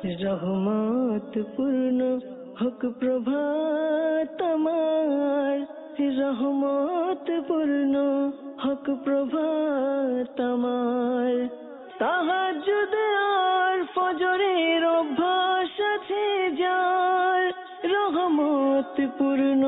রহমত পূর্ণ হোক প্রভাত আমার, রহমত পূর্ণ হোক প্রভাত আমার। তাহাজ্জুদ আর ফজরের অভ্যাস আছে যার, রহমত পূর্ণ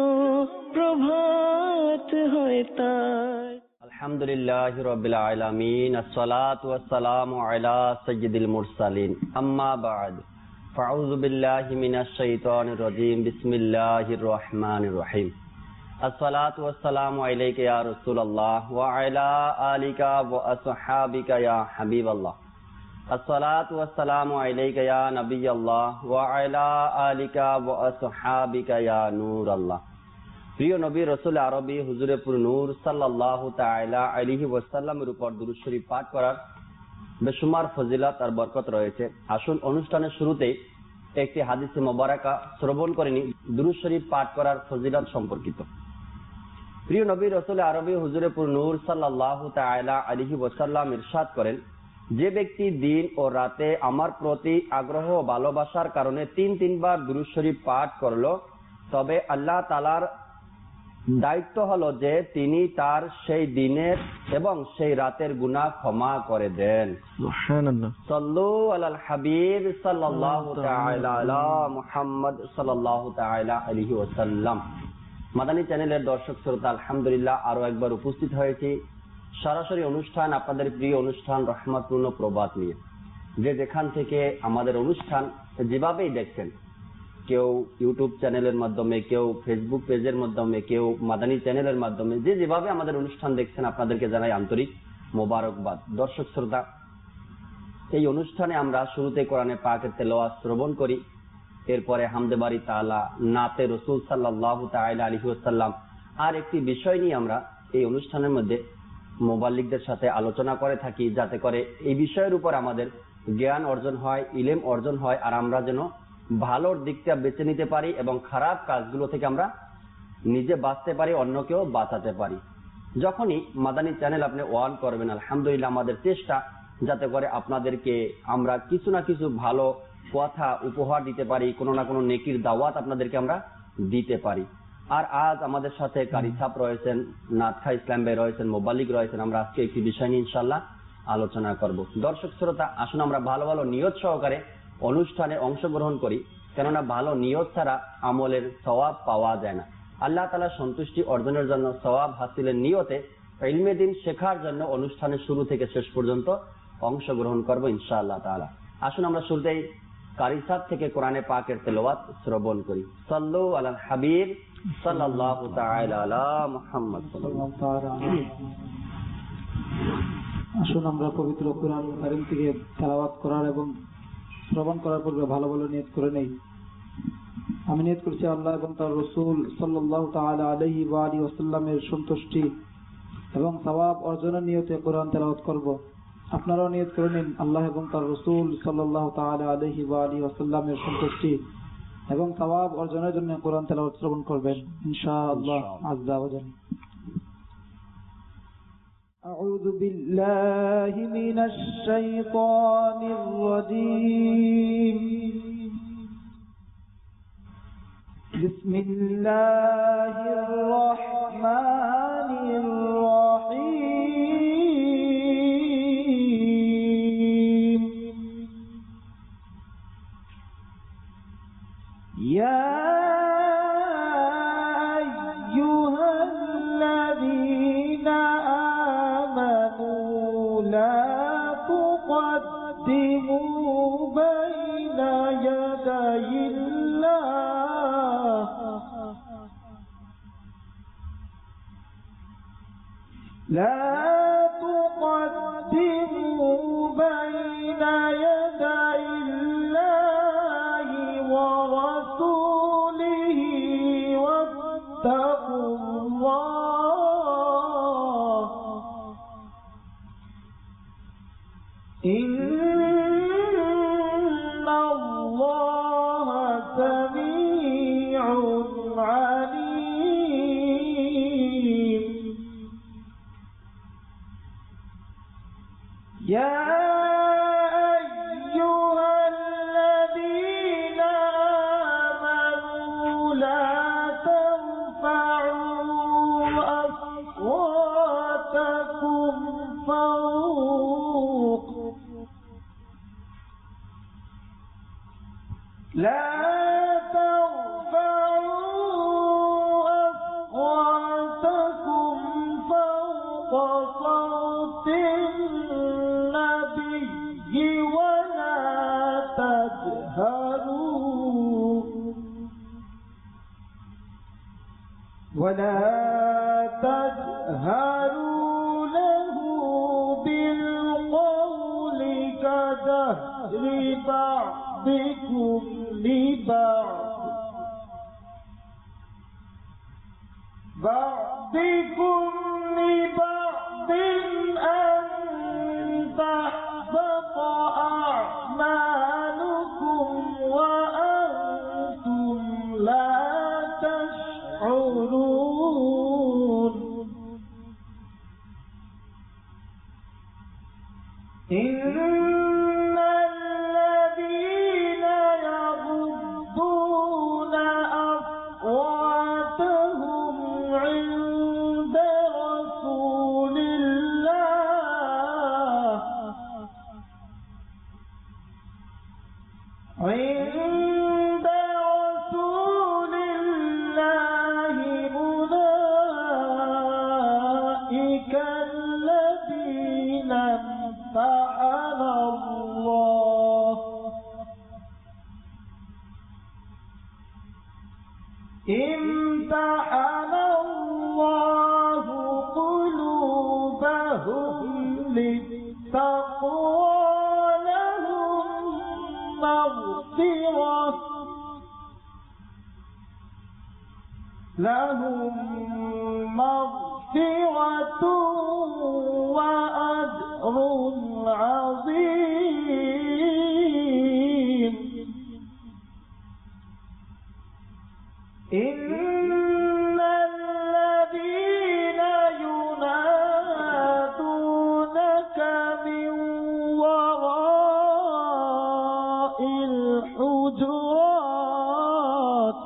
প্রভাত হয় তার। আলহামদুলিল্লাহি রাব্বিল আলামিন, আসসালাতু ওয়াসসালামু আলা সাইয়্যিদিল মুরসালিন, আম্মা বা'দ। ফাউযু বিল্লাহি মিনাশ শাইতানির রাজীম, বিসমিল্লাহির রহমানির রহিম। আসসালাতু ওয়াসসালামু আলাইকা ইয়া রাসূলুল্লাহ ওয়া আলা আলিকা ওয়া আসহাবিকা ইয়া হাবিবাল্লাহ। আসসালাতু ওয়াসসালামু আলাইকা ইয়া নাবিয়াল্লাহ ওয়া আলা আলিকা ওয়া আসহাবিকা ইয়া নূরাল্লাহ। প্রিয় নবী রাসূল আরবি হুজুরে পুর নূর সাল্লাল্লাহু তাআলা আলাইহি ওয়াসাল্লামের উপর দুরূদ শরীফ পাঠ করার বেশুমার ফজিলত আর বরকত রয়েছে। আসুন অনুষ্ঠানের শুরুতেই একটি হাদিসে মোবারকা শ্রবণ করে নিই দুরূদ শরীফ পাঠ করার ফজিলত সম্পর্কিত। প্রিয় নবী রাসূল আরবি হুজুরে পুর নূর সাল্লাল্লাহু তাআলা আলাইহি ওয়াসাল্লাম ইরশাদ করেন, যে ব্যক্তি দিন ও রাতে আমার প্রতি আগ্রহ ও ভালোবাসার কারণে তিন বার দুরূদ শরীফ পাঠ করলো, তবে আল্লাহ তাআলার দায়িত্ব হলো যে তিনি তার সেই দিনের এবং সেই রাতের গুনাহ ক্ষমা করে দেন। সুবহানাল্লাহ। সাল্লু আলাল হাবিব সাল্লাল্লাহু তাআলা আলা মুহাম্মদ সাল্লাল্লাহু তাআলা আলাইহি ওয়াসাল্লাম। মাদানী চ্যানেলের দর্শক শ্রোতা, আলহামদুলিল্লাহ আরো একবার উপস্থিত হয়েছি সরাসরি অনুষ্ঠান, আপনাদের প্রিয় অনুষ্ঠান রহমতপূর্ণ প্রবাদ নিয়ে। যে যেখান থেকে আমাদের অনুষ্ঠান যেভাবেই দেখছেন, কেউ ইউটিউব চ্যানেলের মাধ্যমে, কেউ ফেসবুক পেজের মাধ্যমে, কেউ মাদানী চ্যানেলের মাধ্যমে, যে যেভাবে আমাদের অনুষ্ঠান দেখছেন আপনাদেরকে জানাই আন্তরিক মোবারকবাদ। দর্শক শ্রোতা, এই অনুষ্ঠানে আমরা শুরুতে কোরআনে পাকের তেলাওয়াত শ্রবণ করি, এরপরে হামদে বারি তাআলা, নাতে রাসূল সাল্লাল্লাহু তাআলা আলাইহি ওয়াসাল্লাম আর একটি বিষয় নিয়ে আমরা এই অনুষ্ঠানের মধ্যে মুবাল্লিগদের সাথে আলোচনা করে থাকি, যাতে করে এই বিষয়ের উপর আমাদের জ্ঞান অর্জন হয়, ইলম অর্জন হয়, আর আমরা যেন ভালোর দিকটা বেছে নিতে পারি এবং খারাপ কাজগুলো থেকে আমরা নিজে বাঁচতে পারি, অন্যকেও বাঁচাতে পারি। যখনই মাদানী চ্যানেল আপনি অন করবেন, আলহামদুলিল্লাহ আমাদের চেষ্টা যাতে করে আপনাদেরকে আমরা কিছু না কিছু ভালো কথা উপহার দিতে পারি, কোনো না কোনো নেকির দাওয়াত আপনাদেরকে আমরা দিতে পারি। আর আজ আমাদের সাথে কারি সাহেব রয়েছেন, নাথখা ইসলাম ভাই রয়েছেন, মোবাল্লিগ রয়েছেন। আমরা আজকে একটি বিষয় নিয়ে ইনশাআল্লাহ আলোচনা করব। দর্শক শ্রোতা, আসুন আমরা ভালো ভালো নিয়ত সহকারে অনুষ্ঠানে অংশগ্রহণ করি, কেননা ভালো নিয়ত ছাড়া আমলের সওয়াব পাওয়া যায় না। আল্লাহ তাআলার সন্তুষ্টি অর্জনের জন্য সওয়াব হাসিলের নিয়তে ইলমে দ্বীন শেখার জন্য অনুষ্ঠানের শুরু থেকে শেষ পর্যন্ত অংশগ্রহণ করব ইনশাআল্লাহ তাআলা। আসুন আমরা শুরুতেই কারি সাহেব থেকে কোরআনে পাকের তেলাওয়াত শ্রবণ করি। সাল্লু আলাল হাবিব সাল্লাল্লাহু তাআলা আলা মুহাম্মদ সাল্লাল্লাহু তাআলা। আসুন আমরা পবিত্র কোরআন কারীম থেকে তেলাওয়াত করার এবং শ্রবণ করার পূর্বে ভালো ভালো নিয়ত করে নেই। আমি নিয়ত করছি আল্লাহ এবং তার রাসূল সাল্লাল্লাহু তাআলা আলাইহি ওয়া আলিহি ওয়াসাল্লামের সন্তুষ্টি এবং সওয়াব অর্জনের নিয়তে কোরআন তেলাওয়াত করব। আপনারাও নিয়ত করে নিন আল্লাহ এবং তার রাসূল সাল্লাল্লাহু তাআলা আলাইহি ওয়া আলিহি ওয়াসাল্লামের সন্তুষ্টি এবং সওয়াব অর্জনের জন্য কোরআন তেলাওয়াত শ্রবণ করবেন ইনশাআল্লাহ আযজা ওয়া জাল। أعوذ بالله من الشيطان الرجيم. بسم الله الرحمن الرحيم. يا أيها الذين لا تقدموا بين يدي الله لا تقدموا بين يدي الله ورسوله واتقوا الله إن الله سميع عليم. لا ترفعوا أصواتكم فوق صوت النبي ولا تجهروا له بالقول كجهر بعضكم لبعض أن تحبط أعمالكم وأنتم لا تشعرون إن الذين يغضون أصواتهم عند رسول الله أولئك الذين امتحن الله قلوبهم للتقوى لهم مغفرة وأجر عظيم إن الذين ينادونك من وراء الحجرات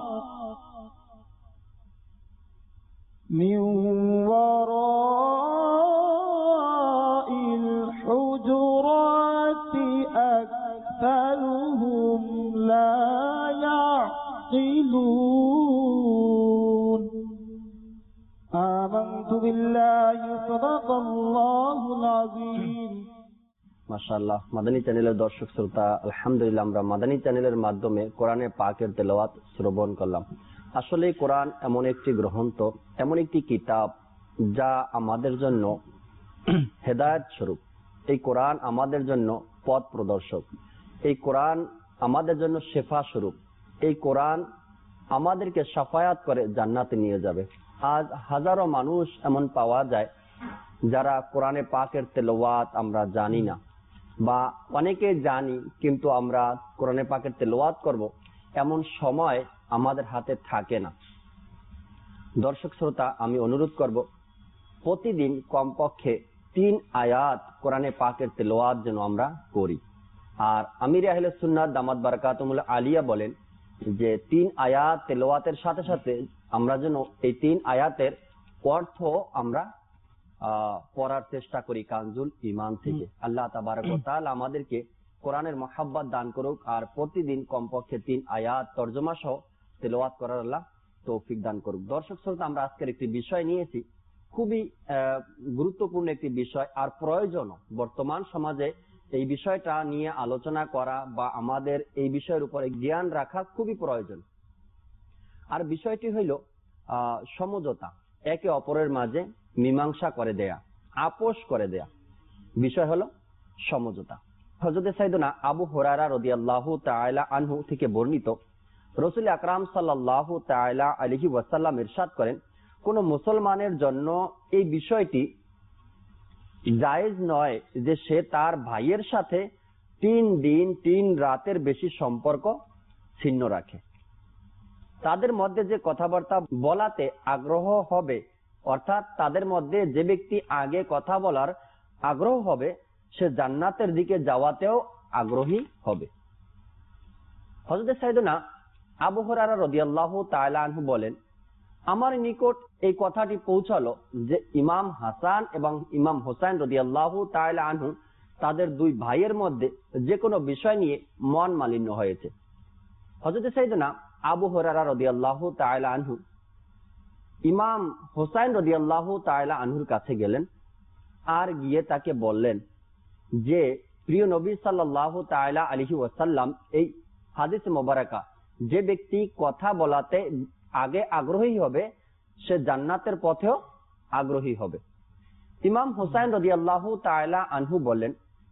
أكثرهم لا يعقلون آمنت بالله صدق الله العظيم মাশাআল্লাহ। মাদানী চ্যানেলের দর্শক শ্রোতা, আলহামদুলিল্লাহ আমরা মাদানী চ্যানেলের মাধ্যমে কোরআনে পাকের তেলাওয়াত শ্রবণ করলাম। আসলে কোরআন এমন একটি গ্রন্থ, এমন একটি কিতাব যা আমাদের জন্য হেদায়েত স্বরূপ। এই কোরআন আমাদের জন্য পথ প্রদর্শক। এই কোরআন আমাদের জন্য শেফা স্বরূপ। এই কোরআন আমাদেরকে শাফায়াত করে জান্নাতে নিয়ে যাবে। আজ হাজারো মানুষ এমন পাওয়া যায় যারা কোরআনে পাকের তেলাওয়াত আমরা জানি না, বা অনেকে জানি কিন্তু আমরা কোরআনে পাকের তেলাওয়াত করব এমন সময় আমাদের হাতে থাকে না। দর্শক শ্রোতা, আমি অনুরোধ করব প্রতিদিন কমপক্ষে 3 আয়াত কোরআনে পাকের তেলাওয়াত যেন আমরা করি। আর আমির আহলে সুন্নাত দামাত বারাকাতুহুল আলিয়া বলেন যে 3 আয়াত তেলাওয়াতের সাথে সাথে আমরা যেন এই 3 আয়াতের অর্থ আমরা পড়ার চেষ্টা করি কানজুল ঈমান থেকে। আল্লাহ তাবারক ওয়া তাআলা আমাদেরকে কোরআনের মহব্বত দান করুক, আর প্রতিদিন কমপক্ষে 3 আয়াত তরজমা সহ তেলাওয়াত করার আল্লাহ তৌফিক দান করুক। দর্শক শ্রোতা, আমরা আজকের একটি বিষয় নিয়েছি, খুবই গুরুত্বপূর্ণ একটি বিষয় আর প্রয়োজন। বর্তমান সমাজে এই বিষয়টা নিয়ে আলোচনা করা বা আমাদের এই বিষয়ের উপরে জ্ঞান রাখা খুবই প্রয়োজন। আর বিষয়টি হইল সমঝোতা, একে অপরের মাঝে মীমাংসা করে দেয়া, আপোষ করে দেয়া, বিষয় হলো সমঝোতা। হযরত সাইয়েদনা আবু হুরায়রা রাদিয়াল্লাহু তাআলা আনহু থেকে বর্ণিত, রাসূল আকরাম সাল্লাল্লাহু তাআলা আলাইহি ওয়াসাল্লাম ইরশাদ করেন, কোন মুসলমানের জন্য এই বিষয়টি জায়েজ নয় যে সে তার ভাইয়ের সাথে 3 দিন 3 রাতের বেশি সম্পর্ক ছিন্ন রাখে। তাদের মধ্যে যে কথাবার্তা বলাতে আগ্রহ হবে, অর্থাৎ তাদের মধ্যে যে ব্যক্তি আগে কথা বলার আগ্রহ হবে সে জান্নাতের দিকে যাওয়াতেও আগ্রহী হবে। হযরত সাইয়েদনা আবু হুরায়রা রাদিয়াল্লাহু তাআলা আনহু বলেন, আমার নিকট এই কথাটি পৌঁছালো যে ইমাম হাসান এবং ইমাম হোসেন রাদিয়াল্লাহু তাআলা আনহু তাদের 2 ভাইয়ের মধ্যে যে কোনো বিষয় নিয়ে মন মালিন্য হয়েছে। হযরত সাইয়েদনা আবু হুরায়রা রাদিয়াল্লাহু তাআলা আনহু ইমাম হোসাইন রাদিয়াল্লাহু তাআলা আনহুর কাছে গেলেন আর গিয়ে তাকে বললেন যে প্রিয় নবী সাল্লাল্লাহু তাআলা আলাইহি ওয়াসাল্লাম এই হাদিস মোবারকা যে ব্যক্তি কথা বলাতে আগে আগ্রহী হবে সে জান্নাতের পথেও আগ্রহী হবে। ইমাম হোসাইন রাদিয়াল্লাহু তাআলা আনহু বলেন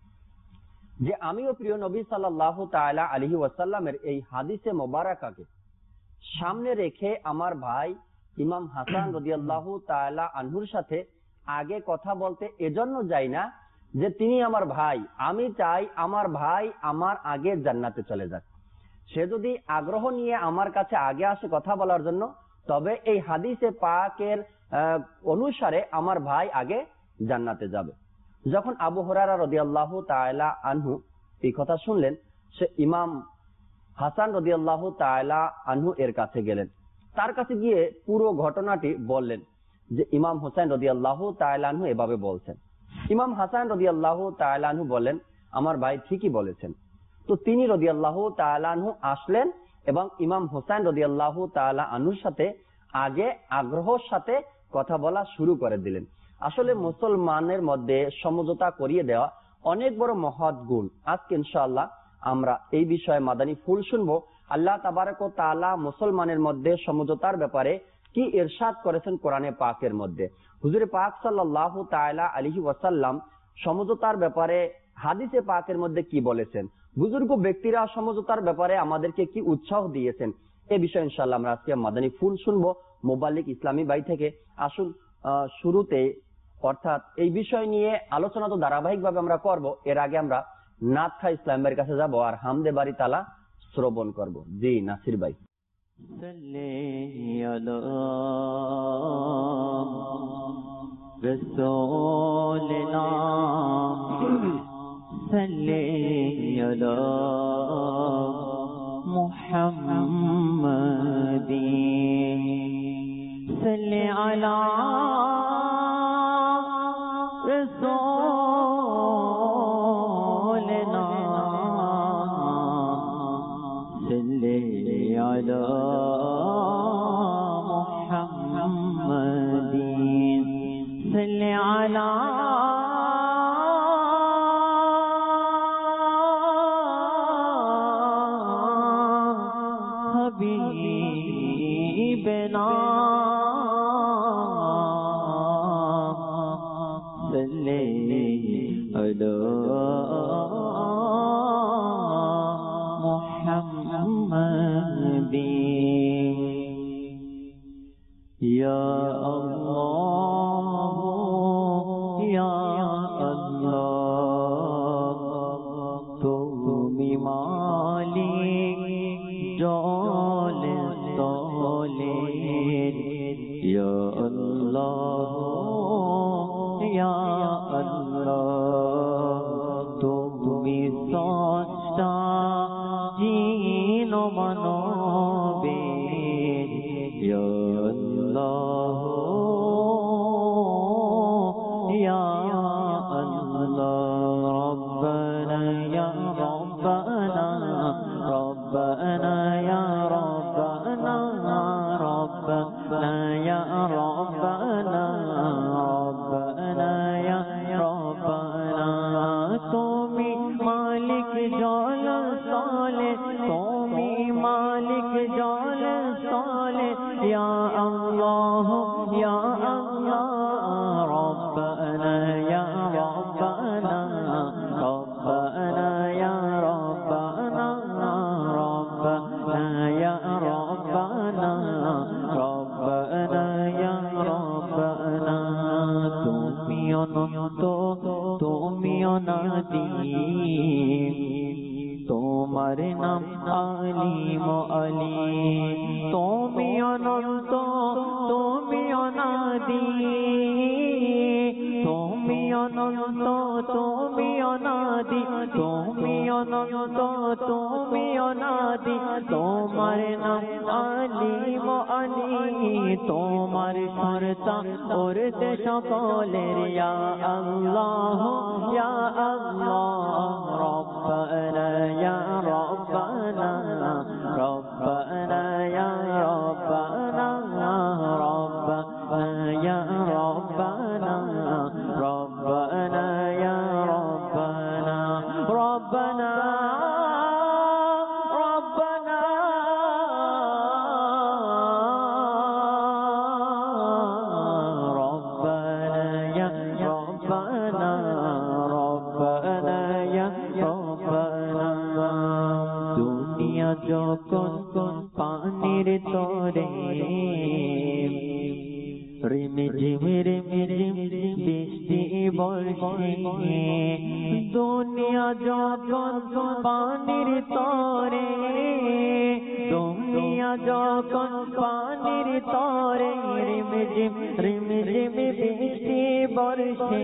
যে আমিও প্রিয় নবী সাল্লাল্লাহু তাআলা আলাইহি ওয়াসাল্লামের এই হাদিসে মোবারকাকে সামনে রেখে আমার ভাই ইমাম হাসান রাদিয়াল্লাহু তাআলা আনহুর সাথে আগে কথা বলতে এজন্য যাই না যে তিনি আমার ভাই, আমি চাই আমার ভাই আমার আগে জান্নাতে চলে যাক। সে যদি আগ্রহ নিয়ে আমার কাছে আগে আসে কথা বলার জন্য, তবে এই হাদিসে পাকের অনুসারে আমার ভাই আগে জান্নাতে যাবে। যখন আবু হুরায়রা রাদিয়াল্লাহু তাআলা আনহু এই কথা শুনলেন, সে ইমাম হাসান রাদিয়াল্লাহু তাআলা আনহু এর কাছে গেলেন, তার কাছে গিয়ে পুরো ঘটনাটি বললেন যে ইমাম হোসেন রাদিয়াল্লাহু তাআলা আনহু এভাবে বলছেন। ইমাম হাসান রাদিয়াল্লাহু তাআলা আনহু বলেন আমার ভাই ঠিকই বলেছেন। তো তিনি রাদিয়াল্লাহু তাআলা আনহু আসলেন এবং ইমাম হোসেন রাদিয়াল্লাহু তাআলা আনহুর সাথে আগে আগ্রহের সাথে কথা বলা শুরু করে দিলেন। আসলে মুসলমানের মধ্যে সমঝোতা করিয়ে দেওয়া অনেক বড় মহৎ গুণ। আজকে ইনশাআল্লাহ আমরা এই বিষয়ে মাদানী ফুল শুনবো। আল্লাহ তাবারক ওয়া তাআলা মুসলমানের মধ্যে সমঝোতার ব্যাপারে কি ইরশাদ করেছেন কোরআনে পাকের মধ্যে। হুজুর পাক সাল্লাল্লাহু তাআলা আলাইহি ওয়াসাল্লাম সমঝোতার ব্যাপারে হাদিসে পাকের মধ্যে কি বলেছেন, বুজুর্গ ব্যক্তিরা সমঝোতার ব্যাপারে আমাদেরকে কি উৎসাহ দিয়েছেন, এই বিষয়ে ইনশাআল্লাহ আমরা আজকে মাদানী ফুল শুনবো মোবাল্লিক ইসলামী ভাই থেকে। আসুন শুরুতে অর্থাৎ এই বিষয় নিয়ে আলোচনা তো ধারাবাহিক ভাবে আমরা করব, এর আগে আমরা নাথা ইসলামের কাছে যাব আর হামদে বাড়ি তালা শ্রবণ করব। জি নাসির ভাই। رسولنا صلی علی محمد صلی علی رسولنا صلی علی محمد صلی علی حبیبنا صلی علی محمد یا اللہ یا اللہ তুমি মালিক জল স্থলের ইয়া আল্লাহ ইয়া আল্লাহ তুমি স্রষ্টা জিন ও মানবের ইয়া আল্লাহ ইয়া আল্লাহ রব্বানা ইয়া রব্বানা রব্বানা ইয়া রব্বানা রব্বানা ইয়া রব্বানা রব্বানা ইয়া রব্বানা তুমি মালিক জল স্থলে তুমি মালিক জল স্থলে ইয়া আল্লাহ ইয়া আল্লাহ রব্বানা ইয়া রব্বানা রব্বানা ইয়া রব্বানা রব্বানা ইয়া রব্বানা রব্বানা ইয়া রব্বানা তুমি অনন্ত তুমি অনাদি তোমার নাম আলিম আলিম তুমি অনন্ত তুমি অনাদি তুমি অনন্ত তুমি অনাদি তুমি অনন্ত তুমি অনাদি তোমার নাম আলিম আলিম তোমার সরতা ওরতে সকলের ইয়া আল্লাহ ইয়া আল্লাহ রব্বানা ইয়া রব্বানা রব্বানা যখন পানির তরে রিমঝিম রিমঝিম বৃষ্টি বর্ষে দুনিয়া যখন পানির তরে দুনিয়া যখন পানির তরে রিমঝিম রিমঝিম বৃষ্টি বর্ষে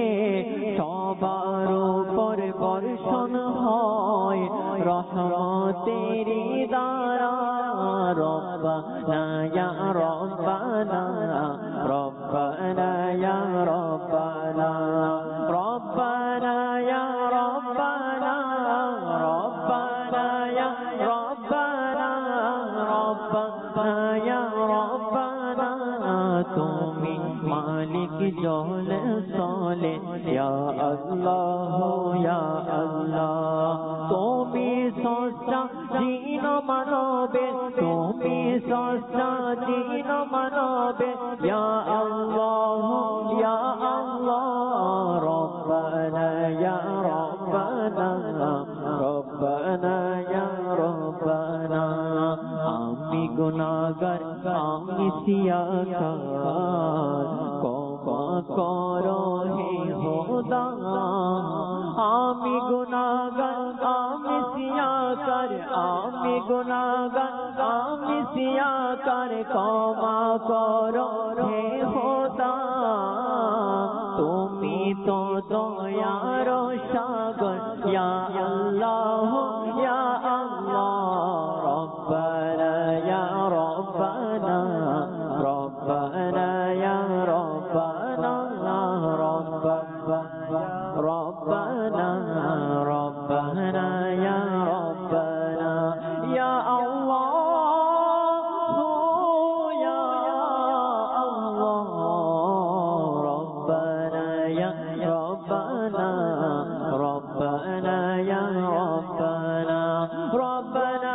সবার উপর বর্ষণ হয় রহমতেরি দ্বারা রব্বানা ইয়া রব্বানা রব্বানা ইয়া রব্বানা রব্বানা ইয়া রব্বানা রব্বানা ইয়া রব্বানা রব্বানা ইয়া রব্বানা তুমি মালিক জলে সলে ইয়া আল্লাহ ইয়া আল্লাহ তুমি স্রষ্টা জিন মানবে তুমি স্রষ্টা জিন মানবে ইয়া আল্লাহ ইয়া আল্লাহ রব্বানা ইয়া রব্বানা রব্বানা ইয়া রব্বানা আমি গুনাহগার আমি সিয়াকার ক্ষমা করো হে খোদা আমি গুনাহগার আমি সিয়াকার আমি গুনাহগার আমি সিয়াকার ক্ষমা করো হে খোদা তুমি তো দয়ার সাগর ইয়া আল্লাহ ইয়া আল্লাহ রব্বানা ইয়া রব্বানা রব্বানা ইয়া রব্বানা রব্বানা রব্বানা ইয়া রব্বানা ইয়া আল্লাহ ইয়া আল্লাহ রব্বানা ইয়া রব্বানা রব্বানা ইয়া রব্বানা রব্বানা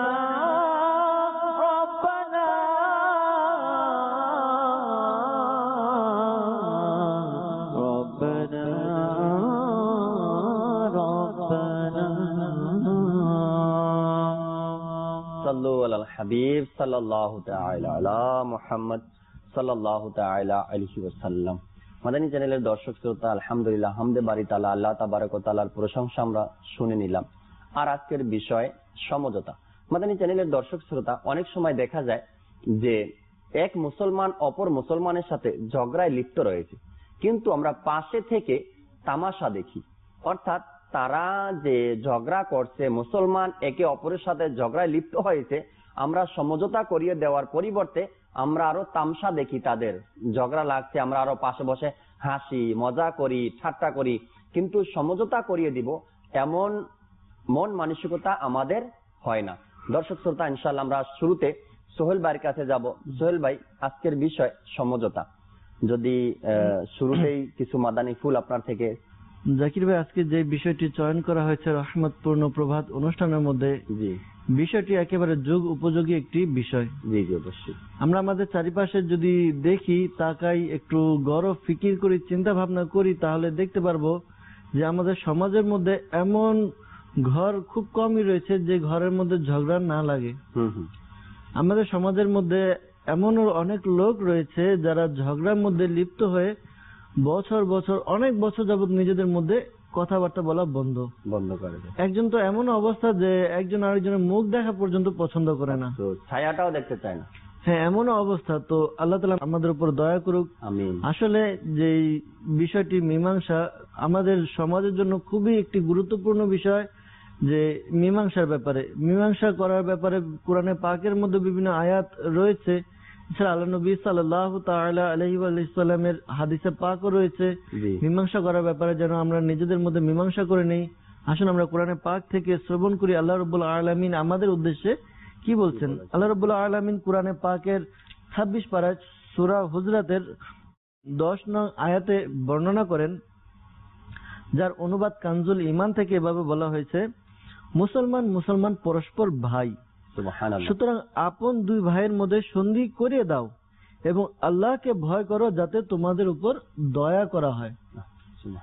সাল্লু আলাল হাবিব সাল্লাল্লাহু তাআলা আলা মুহাম্মদ সাল্লাল্লাহু তাআলা আলাইহি ওয়াসাল্লাম। মাদানী চ্যানেলের দর্শক শ্রোতা, আলহামদুলিল্লাহ হামদে বারি তাআলা আল্লাহ তাবারক ওয়া তাআলার প্রশংসা আমরা শুনে নিলাম। আর আজকের বিষয় সমঝোতা। মাদানী চ্যানেলের দর্শক শ্রোতা, অনেক সময় দেখা যায় যে এক মুসলমান অপর মুসলমানের সাথে ঝগড়ায় লিপ্ত রয়েছে, কিন্তু আমরা পাশে থেকে তামাশা দেখি। অর্থাৎ তারা যে ঝগড়া করছে, মুসলমান একে অপরের সাথে ঝগড়ায় লিপ্ত হয়েছে, আমরা সমঝোতা করিয়ে দেওয়ার পরিবর্তে আমরা আরো তামসা দেখি। তাদের ঝগড়া লাগছে, আমরা আরো পাশে বসে হাসি মজা করি, ঠাট্টা করি, কিন্তু সমঝোতা করিয়ে দিব এমন মন মানসিকতা আমাদের হয় না। দর্শক শ্রোতা, ইনশাআল্লাহ আমরা শুরুতে সোহেল ভাইয়ের কাছে যাব। সোহেল ভাই, আজকের বিষয় সমঝোতা, যদি শুরুতেই কিছু মাদানী ফুল আপনার থেকে। জাকির ভাই, আজকে যে বিষয়টি চয়ন করা হয়েছে রহমতপূর্ণ প্রভাত অনুষ্ঠানের মধ্যে, বিষয়টি একেবারে যুগ উপযোগী একটি বিষয়। জি জি, অবশ্যই। আমরা আমাদের চারিপাশে যদি দেখি, তাকাই, একটু গরব ফিকির করি, চিন্তা ভাবনা করি, তাহলে দেখতে পারবো যে আমাদের সমাজের মধ্যে এমন ঘর খুব কমই রয়েছে যে ঘরের মধ্যে ঝগড়া না লাগে। আমাদের সমাজের মধ্যে এমন অনেক লোক রয়েছে যারা ঝগড়ার মধ্যে লিপ্ত হয়ে বছর বছর অনেক বছর যাবত নিজেদের মধ্যে কথাবার্তা বলা বন্ধ করে। একজন তো এমন অবস্থা যে একজন আরেকজনের মুখ দেখা পর্যন্ত পছন্দ করে না, ছায়াটাও দেখতে চায় না। হ্যাঁ, এমন অবস্থা। তো আল্লাহ তাআলা আমাদের উপর দয়া করুক। আমিন। আসলে যে বিষয়টি মীমাংসা আমাদের সমাজের জন্য খুবই একটি গুরুত্বপূর্ণ বিষয়, যে মীমাংসার ব্যাপারে, মীমাংসা করার ব্যাপারে কোরআনে পাকের মধ্যে বিভিন্ন আয়াত রয়েছে। এছাড়া আল্লাহ নবী সাল্লাল্লাহু তাআলা আলাইহি ওয়া সাল্লামের হাদিসে পাকও রয়েছে মীমাংসা করার ব্যাপারে, যেন আমরা নিজেদের মধ্যে মীমাংসা করে নেই। আসুন আমরা কোরআনে পাক থেকে শ্রবণ করি আল্লাহ রাব্বুল আলামিন আমাদের উদ্দেশ্যে কি বলছেন। আল্লাহ রাব্বুল আলামিন কোরআনে পাকের 26 পারায় সূরা হুজরাতের 10 নং আয়াতে বর্ণনা করেন, যার অনুবাদ কানজুল ঈমান থেকে এভাবে বলা হয়েছে, মুসলমান মুসলমান পরস্পর ভাই, সুতরাং আপন দুই ভাইয়ের মধ্যে সন্ধি করিয়ে দাও এবং আল্লাহকে ভয় করো যাতে তোমাদের উপর দয়া করা হয়।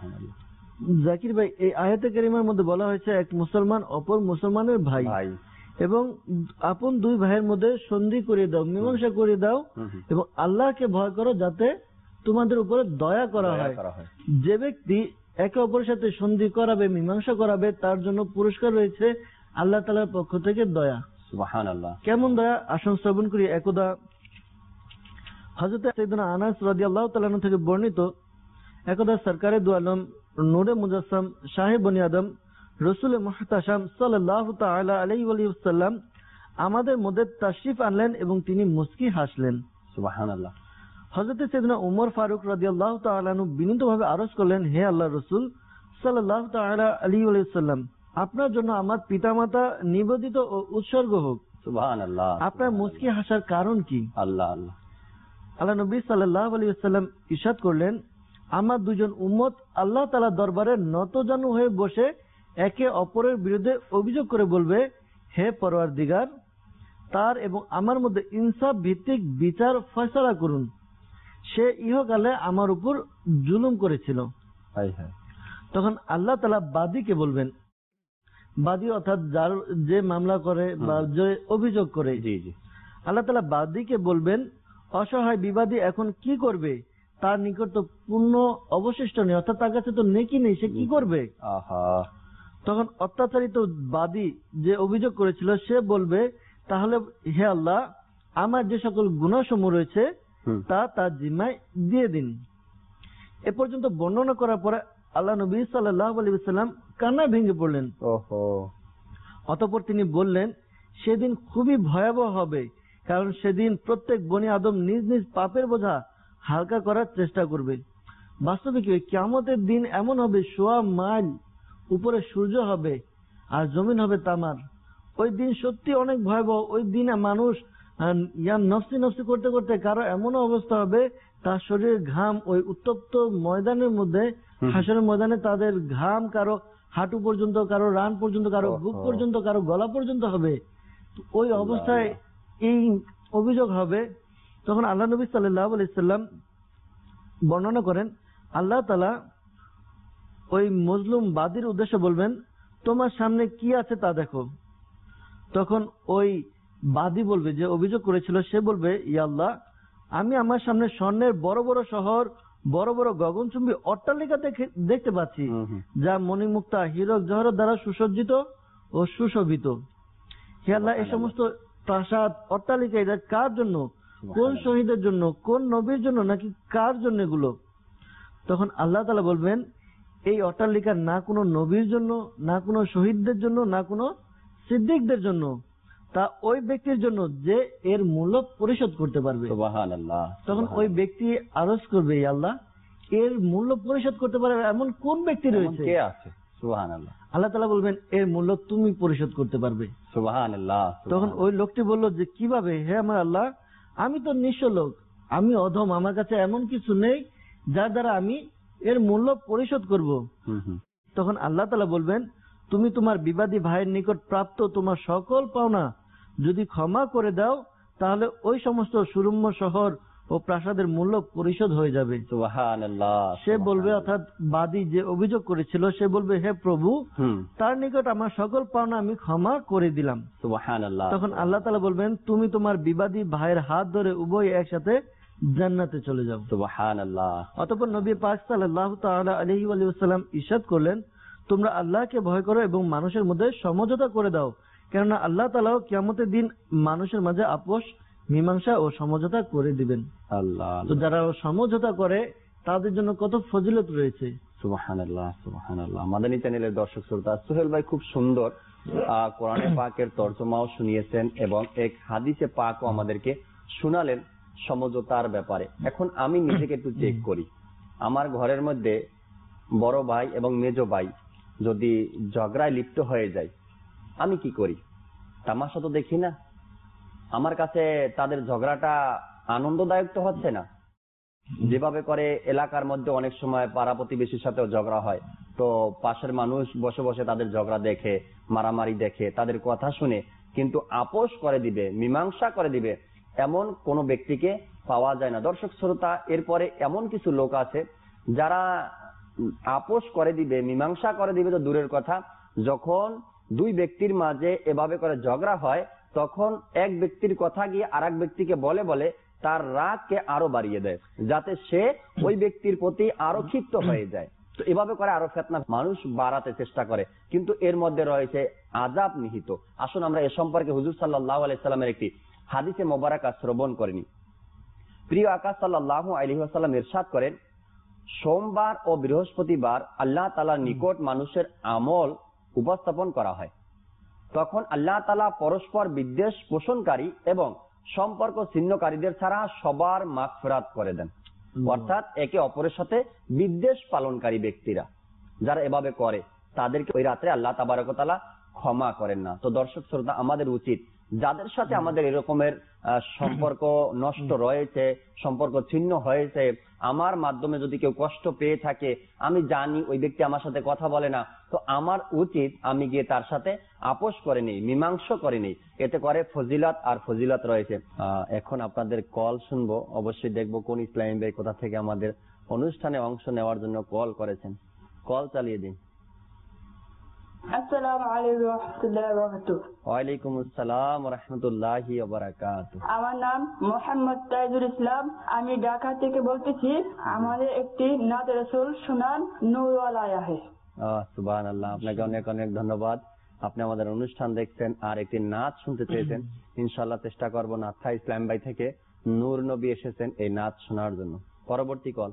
জাকির ভাই, এই আয়াতে কারিমার মধ্যে বলা হয়েছে এক মুসলমান অপর মুসলমানের ভাই, এবং আপন দুই ভাইয়ের মধ্যে সন্ধি করে দাও, মীমাংসা করে দাও, এবং আল্লাহকে ভয় করো যাতে তোমাদের উপরে দয়া করা হয়। যে ব্যক্তি একে অপরের সাথে সন্ধি করাবে, মীমাংসা করাবে, তার জন্য পুরস্কার রয়েছে আল্লাহ তাআলার পক্ষ থেকে দয়া। সুবহানাল্লাহ। কেমন দয়া আসুন শ্রবণ করি। একদা হযরত সাইয়েদনা আনাস রাদিয়াল্লাহু তাআলা আনহু থেকে বর্ণিত, একদা সরকারে দু আলম নূরে মুজাসসাম শাহে বনি আদম রাসূল মুহতাশাম সাল্লাল্লাহু তাআলা আলাইহি ওয়াসাল্লাম আমাদের মধ্যে তাশরিফ আনলেন এবং তিনি মুস্কি হাসলেন। সুবহানাল্লাহ। হযরত সাইয়েদনা উমর ফারুক রাদিয়াল্লাহু তাআলা আনহু বিনীতভাবে আরজ করলেন, হে আল্লাহর রাসূল সাল্লাল্লাহু তাআলা আলাইহি ওয়াসাল্লাম, আপনার জন্য আমার পিতামাতা নিবেদিত ও উৎসর্গ হোক। সুবহানাল্লাহ। আপনার মুস্কি হাসার কারণ কি? আল্লাহ আল্লাহ। আল্লাহ নবী সাল্লাল্লাহু আলাইহি ওয়াসাল্লাম ইরশাদ করলেন, আমার দুজন উম্মত আল্লাহ তাআলা দরবারে নতজানু হয়ে বসে একে অপরের বিরুদ্ধে অভিযোগ করে বলবে, হে পরওয়ারদিগার, তার এবং আমার মধ্যে ইনসাফ ভিত্তিক বিচার ফয়সালা করুন। সে ইহকালে আমার উপর জুলুম করেছিল। তখন আল্লাহ তাআলা বাদীকে বলবেন, বাদী অর্থাৎ যার যে মামলা করে বা যে অভিযোগ করে, আল্লাহ তাআলা বাদীকে বলবেন, অসহায় বিবাদী এখন কি করবে? তার নিকট তো পূর্ণ অবশিষ্ট নেই, অর্থাৎ তার কাছে তো নেকি নেই, সে কি করবে? তখন অত্যাচারিত বাদী যে অভিযোগ করেছিল সে বলবে, তাহলে হে আল্লাহ, আমার যে সকল গুনাহসমূহ রয়েছে তা তার জিম্মায় দিয়ে দিন। এ পর্যন্ত বর্ণনা করার পরে আল্লাহ নবী সাল্লাল্লাহু আলাইহি ওয়াসাল্লাম কান্নায় ভেঙে পড়লেন। অতঃপর তিনি বললেন, সেদিন খুবই ভয়াবহ হবে, কারণ সেদিন প্রত্যেক বনি আদম নিজ নিজ পাপের বোঝা হালকা করার চেষ্টা করবে। বাস্তবিক কিয়ামতের দিন এমন হবে, সোয়া মাইল উপরে সূর্য হবে আর জমিন হবে তামার। ওই দিন সত্যি অনেক ভয়াবহ। ওই দিনে মানুষ নফসি নফসি করতে করতে কারো এমন অবস্থা হবে, তার শরীরের ঘাম ওই উত্তপ্ত ময়দানের মধ্যে, হাসরের ময়দানে তাদের ঘাম কারো হাঁটু পর্যন্ত, কারো রান পর্যন্ত, কারো বুক পর্যন্ত, কারো গলা পর্যন্ত হবে। ওই অবস্থায় এই অভিযোগ হবে। তখন আল্লাহ নবী সাল্লাল্লাহু আলাইহি ওয়াসাল্লাম বর্ণনা করেন, আল্লাহ তাআলা ওই মজলুম বাদীর উদ্দেশ্যে বলবেন, তোমার সামনে কি আছে তা দেখো। তখন ওই বাদী বলবে, যে অভিযোগ করেছিল, সে বলবে, ইয়া আল্লাহ, আমি আমার সামনে স্বর্ণের বড় বড় শহর, বড় বড় গগনচুম্বী অট্টালিকা দেখতে পাচ্ছি, যা মণিমুক্তা হীরক জহরত দ্বারা সুসজ্জিত ও সুশোভিত। হে আল্লাহ, এই সমস্ত প্রাসাদ অট্টালিকা এটা কার জন্য? কোন শহীদের জন্য? কোন নবীর জন্য? নাকি কার জন্য এগুলো? তখন আল্লাহ তাআলা বলবেন, এই অট্টালিকা না কোনো নবীর জন্য, না কোনো শহীদদের জন্য, না কোনো সিদ্দিকদের জন্য, তা ওই ব্যক্তির জন্য যে এর মূল্য পরিশোধ করতে পারবে। সুবহানাল্লাহ। তখন ওই ব্যক্তি আরজ করবে, আল্লাহ, এর মূল্য পরিশোধ করতে পারে এমন কোন ব্যক্তি রয়েছে? কে আছে? সুবহানাল্লাহ। আল্লাহ তাআলা বলবেন, এর মূল্য তুমি পরিশোধ করতে পারবে। সুবহানাল্লাহ। তখন ওই লোকটি বলল, যে কিভাবে? হে আমার আল্লাহ, আমি তো নিঃস্ব লোক, আমি অধম, আমার কাছে এমন কিছু নেই যার দ্বারা আমি এর মূল্য পরিশোধ করব। তখন আল্লাহ তাআলা বলবেন, তুমি তোমার বিবাদী ভাইয়ের নিকট প্রাপ্ত তোমার সকল পাওনা যদি ক্ষমা করে দাও, তাহলে ওই সমস্ত সুরম্য শহর ও প্রাসাদের মূল্য পরিশোধ হয়ে যাবে। সুবহানাল্লাহ। সে বলবে, অর্থাৎ বাদী যে অভিযোগ করেছিল, সে বলবে, হে প্রভু, তার নিকট আমার সকল পাওনা আমি ক্ষমা করে দিলাম। সুবহানাল্লাহ। তখন আল্লাহ তাআলা বলবেন, তুমি তোমার বিবাদী ভাইয়ের হাত ধরে উভয় একসাথে জান্নাতে চলে যাও। সুবহানাল্লাহ। অতঃপর নবী পাক সাল্লাল্লাহু তাআলা আলাইহি ওয়াসাল্লাম ইরশাদ করলেন, তোমরা আল্লাহকে ভয় করো এবং মানুষের মধ্যে সমঝোতা করে দাও, কেননা আল্লাহ তাআলাও কিয়ামতের দিন মানুষের মাঝে আপোষ, মীমাংসা ও সমঝোতা করে দিবেন। আল্লাহ। তো যারা সমঝোতা করে তাদের জন্য কত ফজিলত রয়েছে। সুবহানাল্লাহ, সুবহানাল্লাহ। মাদানী চ্যানেলের দর্শক শ্রোতা, সোহেল ভাই খুব সুন্দর কোরআনে পাকের তরজমাও শুনিয়েছেন এবং এক হাদিসে পাকও আমাদেরকে শোনালেন সমঝোতার ব্যাপারে। এখন আমি নিজেকে একটু চেক করি, আমার ঘরের মধ্যে বড় ভাই এবং মেজো ভাই যদি ঝগড়ায় লিপ্ত হয়ে যায়, আমি কি করি? তামাশা তো দেখি না। আমার কাছে তাদের ঝগড়াটা আনন্দদায়ক তো হচ্ছে না। যেভাবে করে এলাকার মধ্যে অনেক সময় পাড়া প্রতিবেশীর সাথেও ঝগড়া হয়, তো পাশের মানুষ বসে বসে তাদের ঝগড়া দেখে, মারামারি দেখে, তাদের কথা শুনে কিন্তু আপোষ করে দিবে, মীমাংসা করে দিবে, এমন কোন ব্যক্তিকে পাওয়া যায় না। দর্শক শ্রোতা, এরপরে এমন কিছু লোক আছে যারা আপোষ করে দিবে, মীমাংসা করে দিবে তো দূরের কথা, যখন দুই ব্যক্তির মাঝে এভাবে করে ঝগড়া হয়, তখন এক ব্যক্তির কথা গিয়ে আর এক ব্যক্তিকে বলে বলে তার রাগকে আরো বাড়িয়ে দেয়, যাতে সে ওই ব্যক্তির প্রতি আরো ক্ষিপ্ত হয়ে যায়। তো এভাবে করে আরো ফিতনা মানুষ বাড়াতে চেষ্টা করে, কিন্তু এর মধ্যে রয়েছে আযাব নিহিত। আসুন আমরা এ সম্পর্কে হুজুর সাল্লাল্লাহু আলাইহি সাল্লামের একটি হাদিসে মোবারকা শ্রবণ করে নিই। প্রিয় আকা সাল্লাল্লাহু আলাইহি ওয়াসাল্লাম ইরশাদ করেন, সোমবার ও বৃহস্পতিবার আল্লাহ তাআলার নিকট মানুষের আমল উপস্থাপন করা হয়। তখন আল্লাহ তাআলা পরস্পর বিদ্বেষ পোষণকারী এবং সম্পর্ক ছিন্নকারীদের ছাড়া সবার মাগফিরাত করে দেন। অর্থাৎ একে অপরের সাথে বিদ্বেষ পালনকারী ব্যক্তিরা যারা এভাবে করে, তাদেরকে ওই রাত্রে আল্লাহ তাবারক ওয়া তাআলা ক্ষমা করেন না। তো দর্শক শ্রোতা, আমাদের উচিত যাদের সাথে আমাদের এরকমের সম্পর্ক নষ্ট রয়েছে, সম্পর্ক ছিন্ন হয়েছে, আমার মাধ্যমে যদি কেউ কষ্ট পেয়ে থাকে, আমি জানি ওই ব্যক্তি আমার সাথে কথা বলে না, তো আমার উচিত আমি গিয়ে তার সাথে আপোষ করে নেই, মীমাংসা করে নেই। এতে করে ফজিলত আর ফজিলত রয়েছে। এখন আপনাদের কল শুনবো, অবশ্যই দেখবো কোন ইসলামী ভাই কোথা থেকে আমাদের অনুষ্ঠানে অংশ নেওয়ার জন্য কল করেছেন। কল চালিয়ে দিন। আসসালামু আলাইকুম ওয়া রাহমাতুল্লাহি ওয়া বারাকাতুহু। ওয়ালাইকুম আসসালাম ওয়া রাহমাতুল্লাহি ওয়া বারাকাতুহু। আমার নাম মোহাম্মদ তাইজুল ইসলাম, আমি ঢাকা থেকে বলতেছি। আমাদের একটি নাত রাসূল শোনান নূরওয়ালা আহে। সুবহানাল্লাহ, আপনাকে অনেক অনেক ধন্যবাদ। আপনি আমাদের অনুষ্ঠান দেখছেন আর একটি নাচ শুনতে চেয়েছেন। ইনশাআল্লাহ চেষ্টা করব। নাথা ইসলাম ভাই থেকে নূর নবী এসেছেন এই নাচ শোনার জন্য। পরবর্তী কল।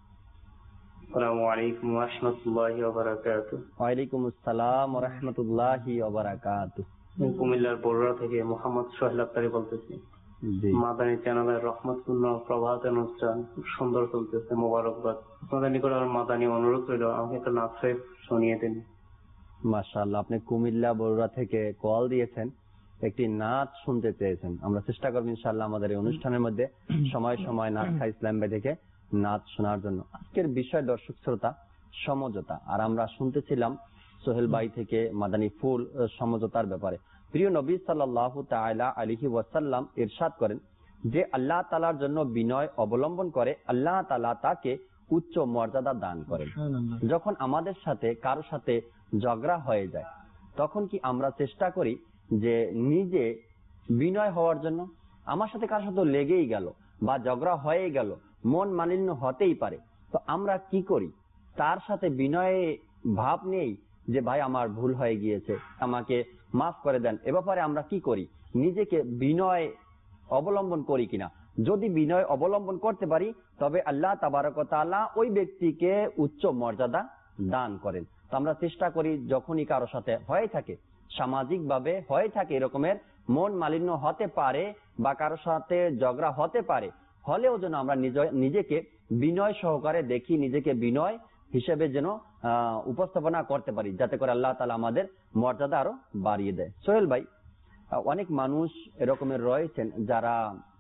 আসসালামু আলাইকুম ওয়া রাহমাতুল্লাহি ওয়া বারাকাতুহু। ওয়ালাইকুম আসসালাম ওয়া রাহমাতুল্লাহি ওয়া বারাকাতুহু। কুমিল্লার বড়ুয়া থেকে মোহাম্মদ সোহেল আক্তারি বলতেছি। জি, মাদানী চ্যানেলের রহমতুল্লাহ প্রভাত অনুষ্ঠান খুব সুন্দর চলতেছে, মোবারকবাদ। আপনাদের নিকট আমার মাদানী অনুরোধ রইল, আমাকে একটা নাচ শরীফ শুনিয়ে দিন। মাশাআল্লাহ, আপনি কুমিল্লা বড়ুয়া থেকে কল দিয়েছেন, একটি নাচ শুনতে চেয়েছেন। আমরা চেষ্টা করব ইনশাআল্লাহ আমাদের এই অনুষ্ঠানের মধ্যে সময় সময় নাথা ইসলাম ভাই থেকে নাচ শোনার জন্য। আজকের বিষয় দর্শক শ্রোতা সমঝোতা, আর আমরা শুনতেছিলাম সোহেল ভাই থেকে মাদানী ফুল সমঝোতার ব্যাপারে। প্রিয় নবী সাল্লাল্লাহু তাআলা আলাইহি ওয়াসাল্লাম ইরশাদ করেন যে আল্লাহ তাআলার জন্য বিনয় অবলম্বন করে আল্লাহ তাআলা তাকে উচ্চ মর্যাদা দান করেন। যখন আমাদের সাথে কারো সাথে ঝগড়া হয়ে যায়, তখন কি আমরা চেষ্টা করি যে নিজে বিনয় হওয়ার জন্য? আমার সাথে কারোর সাথে লেগেই গেল বা ঝগড়া হয়ে গেল, মন মালিন্য হতেই পারে, তো আমরা কি করি? তার সাথে বিনয়ে ভাব নেই যে ভাই আমার ভুল হয়ে গিয়েছে, আমাকে মাফ করে দেন। এ ব্যাপারে আমরা কি করি? নিজেকে বিনয় অবলম্বন করি কিনা? যদি বিনয় অবলম্বন করতে পারি, তবে আল্লাহ তাবারক ওয়া তাআলা ওই ব্যক্তিকে উচ্চ মর্যাদা দান করেন। তো আমরা চেষ্টা করি যখনই কারো সাথে হয়ে থাকে, সামাজিক ভাবে হয়ে থাকে, এরকমের মন মালিন্য হতে পারে বা কারো সাথে ঝগড়া হতে পারে, হলেও যেন আমরা নিজেকে বিনয় সহকারে দেখি, নিজেকে বিনয় হিসেবে যেন উপস্থাপনা করতে পারি, যাতে করে আল্লাহ তাআলা আমাদের মর্যাদা আরো বাড়িয়ে দেয়। সোহেল ভাই, অনেক মানুষ এরকমের রয়েছেন যারা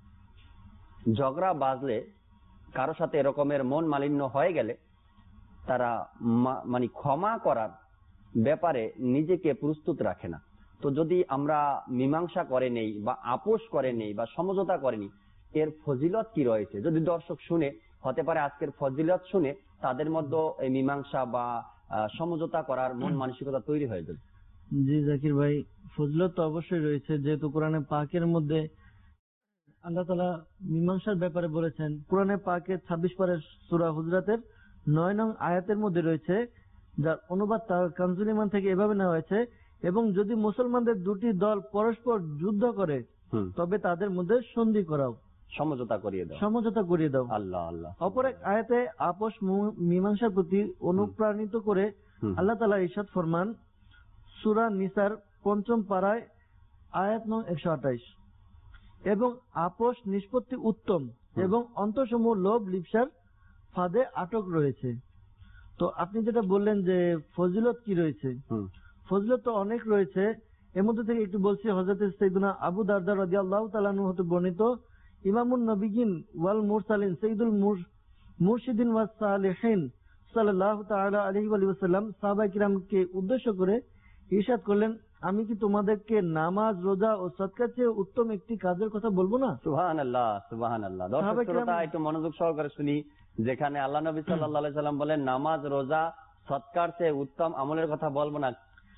ঝগড়া বাজলে, কারো সাথে এরকমের মন মালিন্য হয়ে গেলে, তারা মানে ক্ষমা করার ব্যাপারে নিজেকে প্রস্তুত রাখে না। তো যদি আমরা মীমাংসা করে নেই বা আপোষ করে নেই বা সমঝোতা করে নেই, এর ফজিলত কি রয়েছে? যদি দর্শক শুনে, হতে পারে আজকের ফজিলত শুনে তাদের মধ্যে এই মীমাংসা বা সমঝোতা করার মন মানসিকতা তৈরি হয়ে যাবে। জি জাকির ভাই, ফজিলত তো অবশ্যই রয়েছে, যেহেতু কোরআনে পাকের মধ্যে আল্লাহ তাআলা মীমাংসার ব্যাপারে বলেছেন। কোরআনে পাকে 26 পারের সূরা হুজরাতের 9 নং আয়াতের মধ্যে রয়েছে, যার অনুবাদ তার কানজুল ঈমান থেকে এভাবে নেওয়া হয়েছে, এবং যদি মুসলমানদের দুটি দল পরস্পর যুদ্ধ করে তবে তাদের মধ্যে সন্ধি করাও, সমঝোতা করিয়ে দাও, সমঝোতা করিয়ে দাও। আল্লাহ আল্লাহ। অপর এক আয়াতে আপোষ মীমাংসার প্রতি অনুপ্রাণিত করে আল্লাহ তাআলা ইরশাদ ফরমান, সূরা নিসার 5ম পারায় আয়াত নং 128, এবং আপোষ নিষ্পত্তি উত্তম এবং অন্তসমূহ লোভ লিপ্সার ফাঁদে আটক রয়েছে। তো আপনি যেটা বললেন যে ফজিলত কি রয়েছে, ফজিলত তো অনেক রয়েছে। এর মধ্যে থেকে একটু বলছি। হযরত সাইয়েদুনা আবু দারদা রাদিয়াল্লাহু তাআলা আনহু হতে বর্ণিত, ইমামুন নবিয়িন ওয়াল মুরসালিন সাইয়্যিদুল মুরশিদিন ওয়াস সালিহিন সাল্লাল্লাহু তাআলা আলাইহি ওয়া সাল্লাম সাহাবায়ে কিরামকে উদ্দেশ্য করে ইরশাদ করলেন, আমি কি তোমাদেরকে নামাজ, রোজা ও সদকার চেয়ে উত্তম একটি কাজের কথা বলবো না? সুবহানাল্লাহ, সুবহানাল্লাহ। দর্শক শ্রোতা, একটু মনোযোগ সহকারে শুনি। যেখানে আল্লাহ নবী সাল্লাল্লাহু আলাইহি সাল্লাম বলেন নামাজ, রোজা, সদকার চেয়ে উত্তম আমলের কথা বলবো না,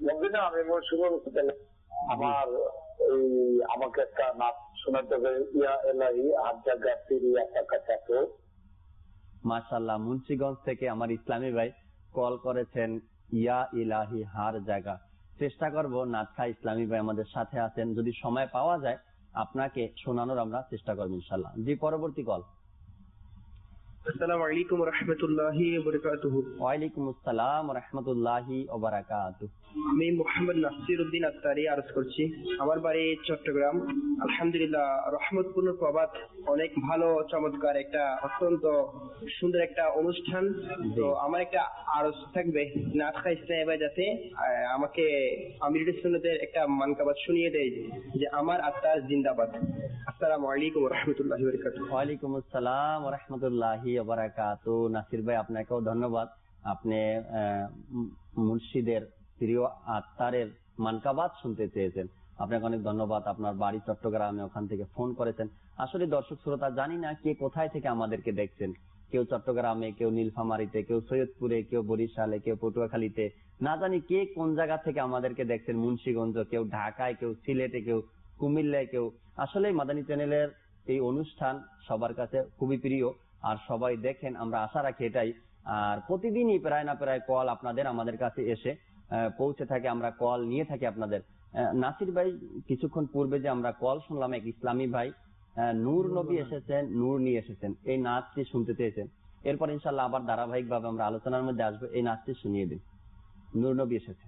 বলছি না আমি আমার এই আমাকে একটা নাচ শোনাতে হবে, ইয়া এলাহি হাত জায়গা ফিরিয়া টাকা চাকো। মাশাআল্লাহ, মুন্সিগঞ্জ থেকে আমার ইসলামী ভাই কল করেছেন, ইয়া ইলাহি হার জায়গা। চেষ্টা করব, নাথা ইসলামী ভাই আমাদের সাথে আছেন, যদি সময় পাওয়া যায় আপনাকে শোনানোর আমরা চেষ্টা করবো ইনশাআল্লাহ। জি, পরবর্তী কল। আসসালামু আলাইকুম ওয়া রাহমাতুল্লাহি ওয়া বারাকাতুহু। ওয়া আলাইকুম আসসালাম ওয়া রাহমাতুল্লাহি ওয়া বারাকাতুহু। আমি মোহাম্মদ নাসিরউদ্দিন আত্তারি আরজ করছি। আমার বাড়ি চট্টগ্রাম। আলহামদুলিল্লাহ, রহমতপূর্ণ প্রভাত অনেক ভালো, চমৎকার একটা অত্যন্ত সুন্দর একটা অনুষ্ঠান। তো আমার একটা আরজ থাকবে, নাথা ইসলামী ভাই যাতে আমাকে আমিরুল সুন্নতের একটা মানকাবাত শুনিয়ে দেয় যে আমার আত্মার জিন্দাবাদ। আসসালামু আলাইকুম ওয়া রাহমাতুল্লাহি ওয়া বারাকাতুহু। ওয়া আলাইকুম আসসালাম ওয়া রাহমাতুল্লাহি ওয়া বারাকাতুহু। নাসির ভাই, আপনাকেও ধন্যবাদ। আপনি মুর্শিদের প্রিয় আত্মারের মানকাবাত শুনতে চেয়েছেন, আপনাকে অনেক ধন্যবাদ। আপনার বাড়ি চট্টগ্রামে, ওখান থেকে ফোন করেছেন। আসলে দর্শক শ্রোতা, জানি না কে কোথায় থেকে আমাদেরকে দেখছেন। কেউ চট্টগ্রামে, কেউ নীলফামারীতে, কেউ সৈয়দপুরে, কেউ বরিশালে, কেউ পটুয়াখালীতে, না জানি কে কোন জায়গা থেকে আমাদেরকে দেখছেন। মুন্সিগঞ্জ, কেউ ঢাকায়, কেউ সিলেটে, কেউ কুমিল্লায়, কেউ। আসলে মাদানী চ্যানেলের এই অনুষ্ঠান সবার কাছে খুবই প্রিয়, আর সবাই দেখেন, আমরা আশা রাখি এটাই। আর প্রতিদিনই প্রায় না প্রায় কল আপনাদের আমাদের কাছে এসে পৌঁছে থাকে, আমরা কল নিয়ে থাকি আপনাদের। নাসির ভাই, কিছুক্ষণ পূর্বে যে আমরা কল শুনলাম, এক ইসলামী ভাই নূর নবী এসেছেন, নূর নিয়ে এসেছেন, এই নাচটি শুনতে চেয়েছেন। এরপর ইনশাল্লাহ আবার ধারাবাহিক ভাবে আমরা আলোচনার মধ্যে আসবো। এই নাচটি শুনিয়ে দিন। নূর নবী এসেছে।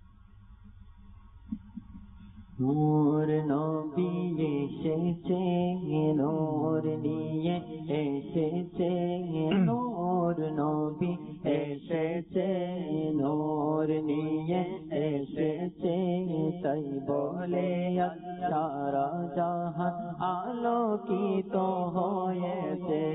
নূর নবী এসেছে, নূর নিয়ে এসেছে, নূর নবী এসেছে, নূর নিয়ে এসেছে, তাই বলে সারা জাহান আলোকিত হয়েছে।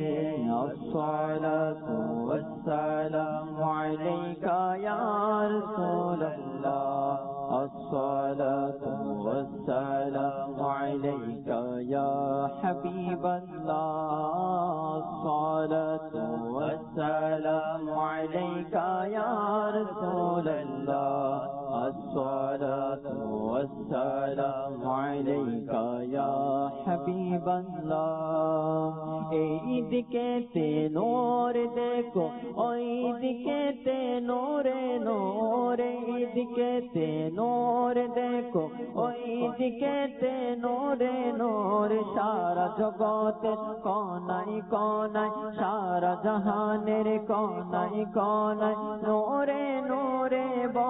আসসালাতু ওয়াসসালামু আলাইকা ইয়া রাসূলুল্লাহ, আসসালাতু والسلام عليك يا حبيب الله، الصلاة والسلام عليك يا رسول الله، الصلاة والسلام عليك يا حبيب الله। এই দিকেতে নূর দেখো, ওই দিকেতে নূরে নূর, এই দিকেতে নূর দেখো, ওই দিকেতে নূরে নূর, সারা জগতের কোনায় কোনায়, সারা জাহানের কোনায় কোনায়, নূরে নূরে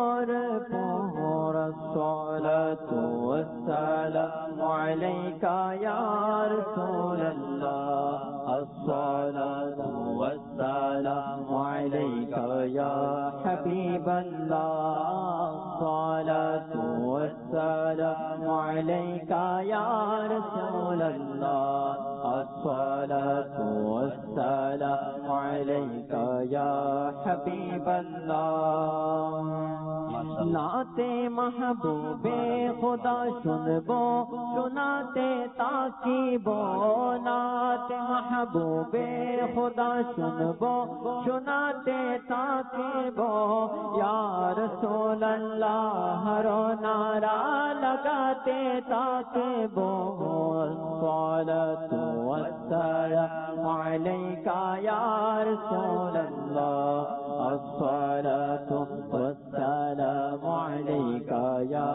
ভরপুর। আসসালাতু ওয়াসসালামু আলাইকা ইয়া রাসূলুল্লাহ, আসসালাতু ওয়াসসালামু আলাইকা ইয়া হাবিবাল্লাহ, আসসালাতু ওয়াসসালামু আলাইকা ইয়া রাসূলুল্লাহ, আসসালাতু ওয়াসসালামু আলাইকা ইয়া হাবিবাল্লাহ। নাতে মাহবুবে খুদা শুনবো, শোনাতে তাকিব, নাতে মাহবুবে খুদা শুনবো, শোনাতে তাকিব, ইয়া রাসূলুল্লাহ রো নারা লাগাতে তাকিব। আসসালাতু ওয়াসসালামু আলাইকা ইয়া রাসূলুল্লাহ, আসসালাতু ওয়াসসালামু আলাইকা ইয়া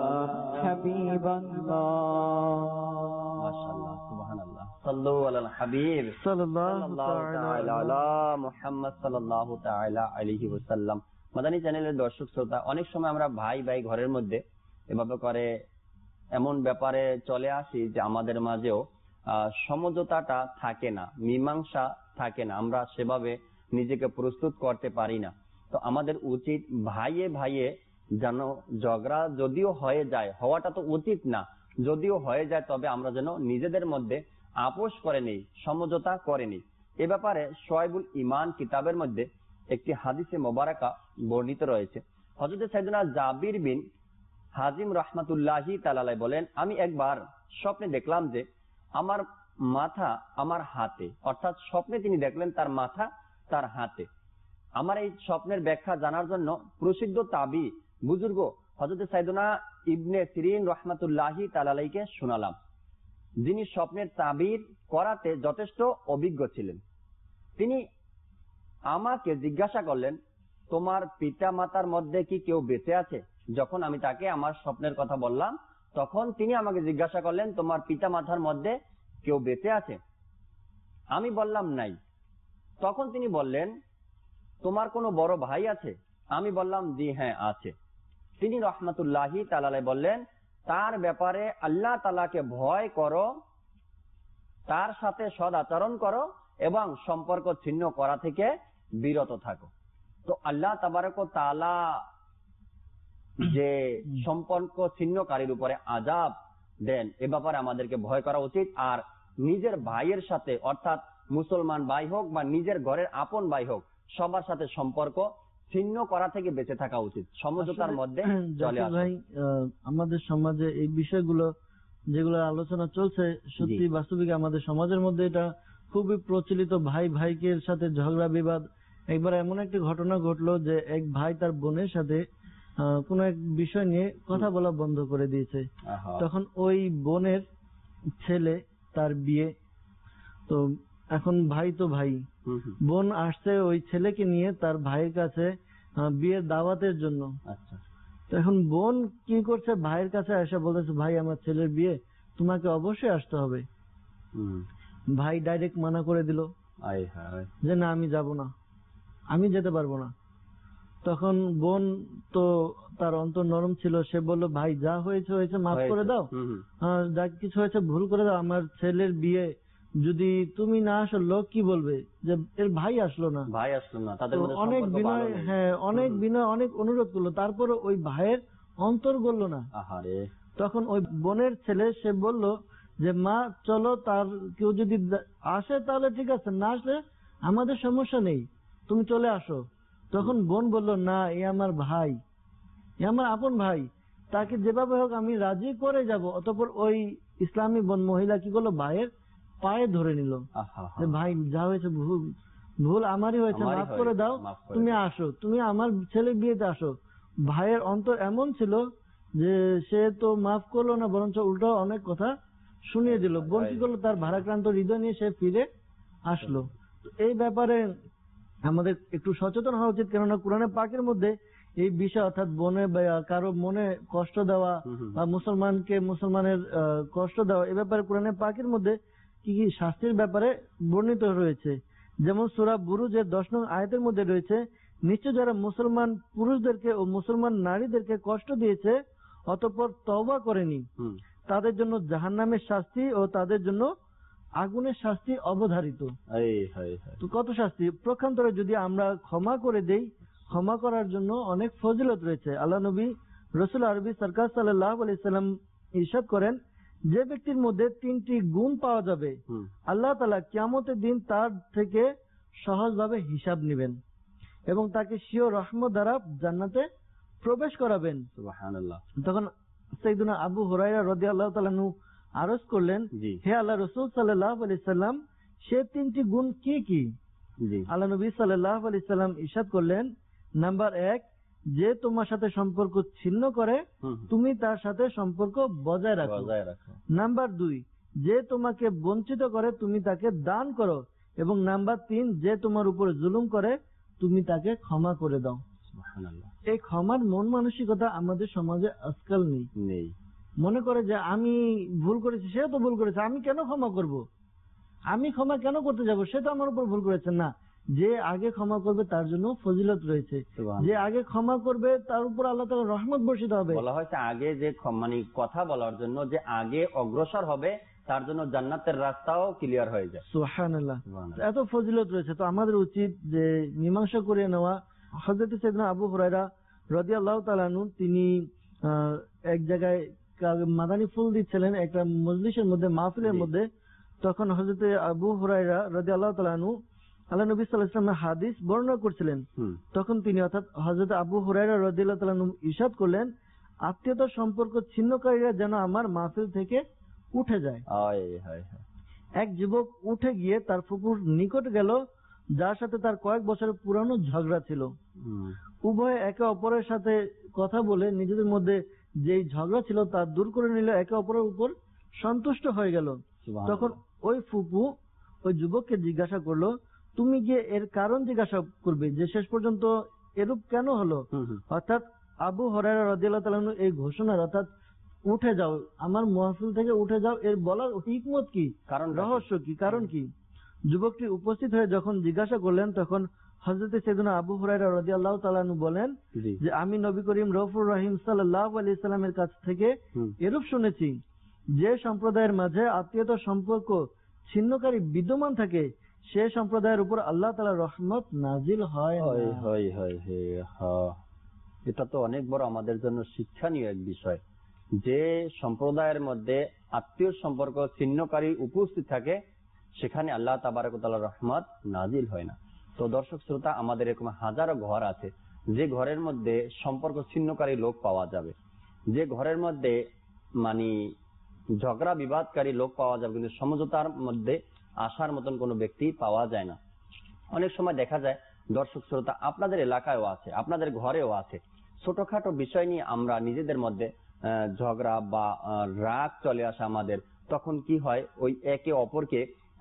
হাবিবাল্লাহ। মাশাআল্লাহ, সুবহানাল্লাহ। সাল্লু আলাল হাবিব সাল্লাল্লাহু তাআলা আলা মুহাম্মদ সাল্লাল্লাহু তাআলা আলাইহি ওয়াসাল্লাম। মাদানী চ্যানেলের দর্শক শ্রোতা, অনেক সময় আমরা ভাই ভাই ঘরের মধ্যে এভাবে করে এমন ব্যাপারে চলে আসি যে আমাদের মাঝেও সমঝোতাটা থাকে না, মীমাংসা থাকে না, আমরা সেভাবে নিজেকে প্রস্তুত করতে পারি না। তো আমাদের উচিত ভাইয়ে ভাইয়ে যেন ঝগড়া যদিও হয়ে যায়, হওয়াটা তো উচিত না, যদিও হয়ে যায় তবে আমরা যেন নিজেদের মধ্যে আপোষ করে নেই, সমঝোতা করে নেই। এ ব্যাপারে শোয়েবুল ঈমান কিতাবের মধ্যে একটি হাদিসে মোবারকা বর্ণিত রয়েছে। হযরত সাইয়েদনা জাবির বিন হাজিম রাহমাতুল্লাহি তাআলা আলাইহি বলেন, আমি একবার স্বপ্নে দেখলাম যে আমার মাথা আমার হাতে, অর্থাৎ স্বপ্নে তিনি দেখলেন তার মাথা তার হাতে। আমার এই স্বপ্নের ব্যাখ্যা জানার জন্য প্রসিদ্ধ তাবি বুজুর্গ হযরত সাইয়েদনা ইবনে সিরিন রাহমাতুল্লাহি তাআলা আলাইহিকে শোনালাম, যিনি স্বপ্নের তাবির করাতে যথেষ্ট অভিজ্ঞ ছিলেন। তিনি আমাকে জিজ্ঞাসা করলেন, তোমার পিতা মাতার মধ্যে কি কেউ বেঁচে আছে? যখন আমি তাকে আমার স্বপ্নের কথা বললাম, তখন তিনি আমাকে জিজ্ঞাসা করলেন, তোমার পিতা মাতার মধ্যে কেউ বেঁচে আছে? আমি বললাম নাই। তখন তিনি বললেন, তোমার কোনো বড় ভাই আছে? আমি বললাম, জি হ্যাঁ আছে। তিনি রাহমাতুল্লাহি তাআলা আলাইহি বললেন, তার ব্যাপারে আল্লাহ তাআলাকে ভয় করো, তার সাথে সদ আচরণ করো এবং সম্পর্ক ছিন্ন করা থেকে বিরত থাকো। তো আল্লাহ তাবারক ওয়া তাআলা যে সম্পর্ক ছিন্নকারীর উপরে আযাব দেন, এ ব্যাপারে আমাদেরকে ভয় করা উচিত। আর নিজের ভাইয়ের সাথে, অর্থাৎ মুসলমান ভাই হোক বা নিজের ঘরের আপন ভাই হোক, সবার সাথে সম্পর্ক ছিন্ন করা থেকে বেঁচে থাকা উচিত, সমঝোতার মধ্যে চলে আসা। ভাই, আমাদের সমাজে এই বিষয়গুলো যেগুলো আলোচনা চলছে, সত্যি বাস্তবিক আমাদের সমাজের মধ্যে এটা খুবই প্রচলিত। ভাই ভাইকে সাথে ঝগড়া বিবাদ। একবার এমন একটি ঘটনা ঘটলো যে এক ভাই তার বোনের সাথে কোন এক বিষয় নিয়ে কথা বলা বন্ধ করে দিয়েছে। তখন ওই বোনের ছেলে, তার বিয়ে, তো এখন ভাই তো ভাই, বোন আসছে ওই ছেলেকে নিয়ে তার ভাইয়ের কাছে বিয়ের দাওয়াতের জন্য। তো এখন বোন কি করছে, ভাইয়ের কাছে এসে বলতেছে, ভাই আমার ছেলের বিয়ে, তোমাকে অবশ্যই আসতে হবে। ভাই ডাইরেক্ট মানা করে দিল যে না, আমি যাব না, আমি যেতে পারবো না। তখন বোন তো তার অন্তর নরম ছিল, সে বলল, ভাই যা হয়েছে হয়েছে, মাফ করে দাও, যা কিছু হয়েছে ভুল করে দাও, আমার ছেলের বিয়ে যদি তুমি না আসো লোক কি বলবে যে এর ভাই আসলো না। অনেক বিনয়, হ্যাঁ অনেক বিনয়, অনেক অনুরোধ করলো, তারপরে ওই ভাইয়ের অন্তর গড়লো না। তখন ওই বোনের ছেলে সে বলল যে মা চলো, তার কেউ যদি আসে তাহলে ঠিক আছে, না আসলে আমাদের সমস্যা নেই, তুমি চলে আসো। তখন বোন বলল, না এ আমার ভাই, এ আমার আপন ভাই, তাকে যেভাবে হোক আমি রাজি করে যাব। অতঃপর ওই ইসলামী বোন মহিলা কি করলো, ভাইয়ের পায়ে ধরে নিল যে ভাই যা হয়েছে ভুল আমারই হয়েছে, মাফ করে দাও, তুমি আসো, তুমি আমার ছেলে বিয়েতে আসো। ভাইয়ের অন্তর এমন ছিল যে সে তো মাফ করলো না, বরঞ্চ উল্টো অনেক কথা শুনিয়ে দিল। বোন কি করলো, তার ভারাক্রান্ত হৃদয় নিয়ে সে ফিরে আসলো। এই ব্যাপারে আমাদের একটু সচেতন হওয়া উচিত, কেননা কোরআনে পাকের মধ্যে এই বিষয়, অর্থাৎ বোনে কারো মনে কষ্ট দেওয়া বা মুসলমানকে মুসলমানের কষ্ট দেওয়া, এ ব্যাপারে কোরআনে পাকের মধ্যে কি কি শাস্তির ব্যাপারে বর্ণিত রয়েছে। যেমন সূরা বুরুজের 10 নং আয়াতের মধ্যে রয়েছে, নিশ্চয় যারা মুসলমান পুরুষদেরকে ও মুসলমান নারীদেরকে কষ্ট দিয়েছে অতঃপর তওবা করেনি, তাদের জন্য জাহান্নামের শাস্তি ও তাদের জন্য আগুনের শাস্তি অবধারিত। তো কত শাস্তি! প্রক্ষান্তরে যদি আমরা ক্ষমা করে দেই, ক্ষমা করার জন্য অনেক ফজিলত রয়েছে। আল্লাহ নবী রাসূল আরবি সরকার সাল্লাল্লাহু আলাইহি সাল্লাম ইরশাদ করেন, যে ব্যক্তির মধ্যে 3টি গুণ পাওয়া যাবে, আল্লাহ তাআলা কিয়ামতের দিন তার থেকে সহজভাবে হিসাব নেবেন এবং তাকে স্বীয় রহমত দ্বারা জান্নাতে প্রবেশ করাবেন। সুবহানাল্লাহ। তখন সাইয়েদনা আবু হুরায়রা রাদিয়াল্লাহু তাআলা আনহু আরজ করলেন, হে আল্লাহ রাসূল সাল্লাল্লাহু আলাইহি সাল্লাম, সে 3টি গুণ কি কি? আল্লাহ নবী সাল্লাল্লাহু আলাইহি সাল্লাম ইরশাদ করলেন, নাম্বার 1, যে তোমার সাথে সম্পর্ক ছিন্ন করে তুমি তার সাথে সম্পর্ক বজায় রাখো। নাম্বার 2, যে তোমাকে বঞ্চিত করে তুমি তাকে দান করো। এবং নাম্বার 3, যে তোমার উপরে জুলুম করে তুমি তাকে ক্ষমা করে দাও। এই ক্ষমার মন মানসিকতা আমাদের সমাজে আজকাল নেই। মনে করে যে আমি ভুল করেছি, সে তো ভুল করেছে, আমি কেন ক্ষমা করব, আমি ক্ষমা কেন করতে যাব, সে তো আমার উপর ভুল করেছে। না, যে আগে ক্ষমা করবে তার জন্য ফজিলত রয়েছে, যে আগে ক্ষমা করবে তার উপর আল্লাহ তাআলার রহমত বর্ষিত হবে। বলা হয়েছে আগে যে কথা বলার জন্য যে আগে অগ্রসর হবে তার জন্য জান্নাতের রাস্তাও ক্লিয়ার হয়ে যায়। সুবহানাল্লাহ, এত ফজিলত রয়েছে। তো আমাদের উচিত যে মীমাংসা করে নেওয়া। হযরত সাইয়েদনা আবু হুরায়রা রাদিয়াল্লাহু তাআলা আনহু তিনি এক জায়গায় মাদানী ফুল দিচ্ছিলেন একটা মজলিসের মধ্যে, মাহফিলের মধ্যে। তখন হযরত আবু হুরায়রা রাদিয়াল্লাহু তাআলা আনহু আল্লাহ নবী সাল্লাল্লাহু আলাইহি ওয়াসাল্লামের হাদিস বর্ণনা করছিলেন। তখন তিনি, অর্থাৎ হযরত আবু হুরায়রা রাদিয়াল্লাহু তাআলা আনহু ইরশাদ করলেন, আত্মীয়তার সম্পর্ক ছিন্নকারীরা যেন আমার মাহফিল থেকে উঠে যায়। এক যুবক উঠে গিয়ে তার ফুফুর নিকট গেল, যার সাথে তার কয়েক বছরের পুরানো ঝগড়া ছিল। উভয়ে একে অপরের সাথে কথা বলে নিজেদের মধ্যে যে ঝগড়া ছিল তা দূর করে নিল, একে অপরের উপর সন্তুষ্ট হয়ে গেল। তখন ওই ফুপু ওই যুবককে জিজ্ঞাসা করলো, তুমি গিয়ে এর কারণ জিজ্ঞাসা করবে যে শেষ পর্যন্ত এরূপ কেন হলো। অর্থাৎ আবু হুরায়রা রাদিয়াল্লাহু তাআলা আনহু এই ঘোষণার, অর্থাৎ উঠে যাও, আমার মাহফিল থেকে উঠে যাও, এর বলার হিকমত কি, রহস্য কি, কারণ কি? যুবকটি উপস্থিত হয়ে যখন জিজ্ঞাসা করলেন তখন হযরত সাইয়েদনা আবু হুরায়রা রাদিয়াল্লাহু তাআলা আনহু বলেন যে আমি নবী করিম রউফুর রহিম সাল্লাল্লাহু আলাইহি সাল্লামের কাছ থেকে এরূপ শুনেছি, যে সম্প্রদায়ের মাঝে আত্মীয়তার সম্পর্ক ছিন্নকারী বিদ্যমান থাকে সে সম্প্রদায়ের উপর আল্লাহ তাআলার রহমত নাজিল হয় না। এটা তো অনেক বড় আমাদের জন্য শিক্ষণীয় এক বিষয়, যে সম্প্রদায়ের মধ্যে আত্মীয় সম্পর্ক ছিন্নকারী উপস্থিত থাকে সেখানে আল্লাহ তাবারক ওয়া তাআলার রহমত নাজিল হয় না। তো দর্শক শ্রোতা, আমাদের এরকম হাজারো ঘর আছে যে ঘরের মধ্যে সম্পর্ক ছিন্নকারী লোক পাওয়া যাবে, যে ঘরের মধ্যে মানে ঝগড়া বিবাদকারী লোক পাওয়া যাবে, কিন্তু সমঝোতার মধ্যে আসার মতন কোনো ব্যক্তি পাওয়া যায় না। অনেক সময় দেখা যায় দর্শক শ্রোতা, আপনাদের এলাকায়ও আছে, আপনাদের ঘরেও আছে, ছোটখাটো বিষয় নিয়ে আমরা নিজেদের মধ্যে ঝগড়া বা রাগ চলে আসে আমাদের, তখন কি হয় ওই একে অপরকে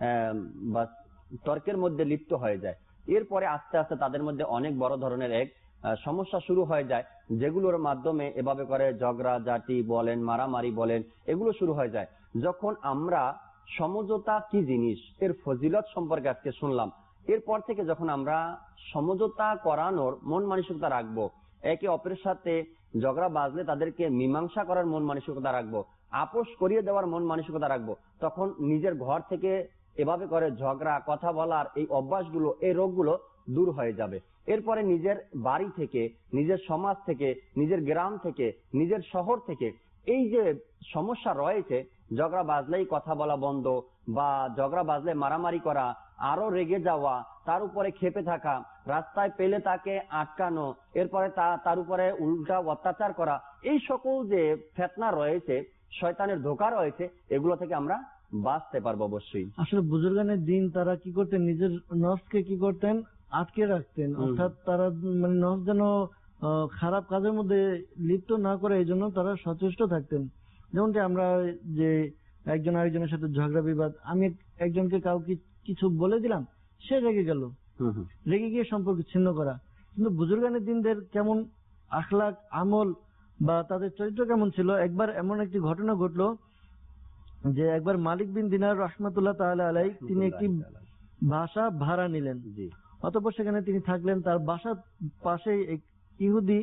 বা তর্কের মধ্যে লিপ্ত হয়ে যায়। এরপরে আস্তে আস্তে তাদের মধ্যে অনেক বড় ধরনের এক সমস্যা শুরু হয়ে যায়, যেগুলোর মাধ্যমে এভাবে করে ঝগড়া ঝাঁটি বলেন, মারামারি বলেন, এগুলো শুরু হয়ে যায়। যখন আমরা সমঝোতা কি জিনিস এর ফজিলত সম্পর্কে আজকে শুনলাম, এরপর থেকে যখন আমরা সমঝোতা করানোর মন মানসিকতা রাখবো, একে অপরের সাথে ঝগড়া বাজলে তাদেরকে মীমাংসা করার মন মানসিকতা রাখবো, আপোষ করিয়ে দেওয়ার মন মানসিকতা রাখবো, তখন নিজের ঘর থেকে এভাবে করে ঝগড়া কথা বলার এই অভ্যাসগুলো, এই রোগগুলো দূর হয়ে যাবে। এরপরে নিজের বাড়ি থেকে, নিজের সমাজ থেকে, নিজের গ্রাম থেকে, নিজের শহর থেকে এই যে সমস্যা রয়েছে, ঝগড়া বাজলেই কথা বলা বন্ধ বা ঝগড়া বাজলে মারামারি করা, আরো রেগে যাওয়া, তার উপরে ক্ষেপে থাকা, রাস্তায় পেলে তাকে আটকানো, এরপরে তার উপরে উল্টা অত্যাচার করা, এই সকল যে ফিতনা রয়েছে, শয়তানের ধোঁকা রয়েছে, এগুলো থেকে আমরা বাঁচতে পারবো অবশ্যই। আসলে বুজুর্গানের দিন তারা কি করতেন, নিজের নফসকে কি করতেন, আটকে রাখতেন, অর্থাৎ তারা মানে নফস যেন খারাপ কাজের মধ্যে লিপ্ত না করে এই জন্য তারা সচেষ্ট থাকতেন। যেমনটি আমরা যে একজন আরেকজনের সাথে ঝগড়া বিবাদ, আমি একজনকে কাউকে কিছু বলে দিলাম, সে রেগে গেল, রেগে গিয়ে সম্পর্ক ছিন্ন করা। কিন্তু বুজুর্গানের দিনদের কেমন আখলাক আমল বা তাদের চরিত্র কেমন ছিল। একবার এমন একটি ঘটনা ঘটলো যে একবার মালিক বিন দিনার রাহমাতুল্লাহ তাআলা আলাইহি তিনি একটি বাসা ভাড়া নিলেন, অতঃপর সেখানে তিনি থাকলেন। তার বাসার পাশে এক ইহুদি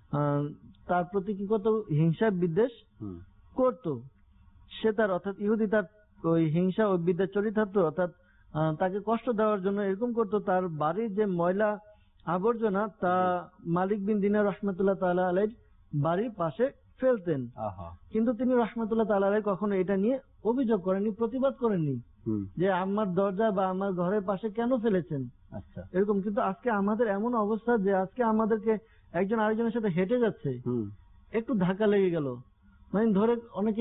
তার প্রতি কি কত হিংসা বিদ্বেষ করত। সে তার অর্থাৎ ইহুদি তার ওই হিংসা ও বিদ্বেষ চরিতার্থ, অর্থাৎ তাকে কষ্ট দেওয়ার জন্য এরকম করত, তার বাড়ির যে ময়লা আবর্জনা তা মালিক বিন দিনার রাহমাতুল্লাহ তাআলা আলাইহি বাড়ির পাশে ফেলতেন। কিন্তু তিনি রাহমাতুল্লাহ তাআলা আলাইহি কখনো এটা নিয়ে অভিযোগ করেননি, প্রতিবাদ করেননি যে আমার দরজা বা আমার ঘরের পাশে কেন ফেলেছেন এরকম। কিন্তু আজকে আমাদের এমন অবস্থা যে আজকে আমাদেরকে একজন আরেকজনের সাথে হেঁটে যাচ্ছে, একটু ধাক্কা লেগে গেল, মানে ধরে অনেকে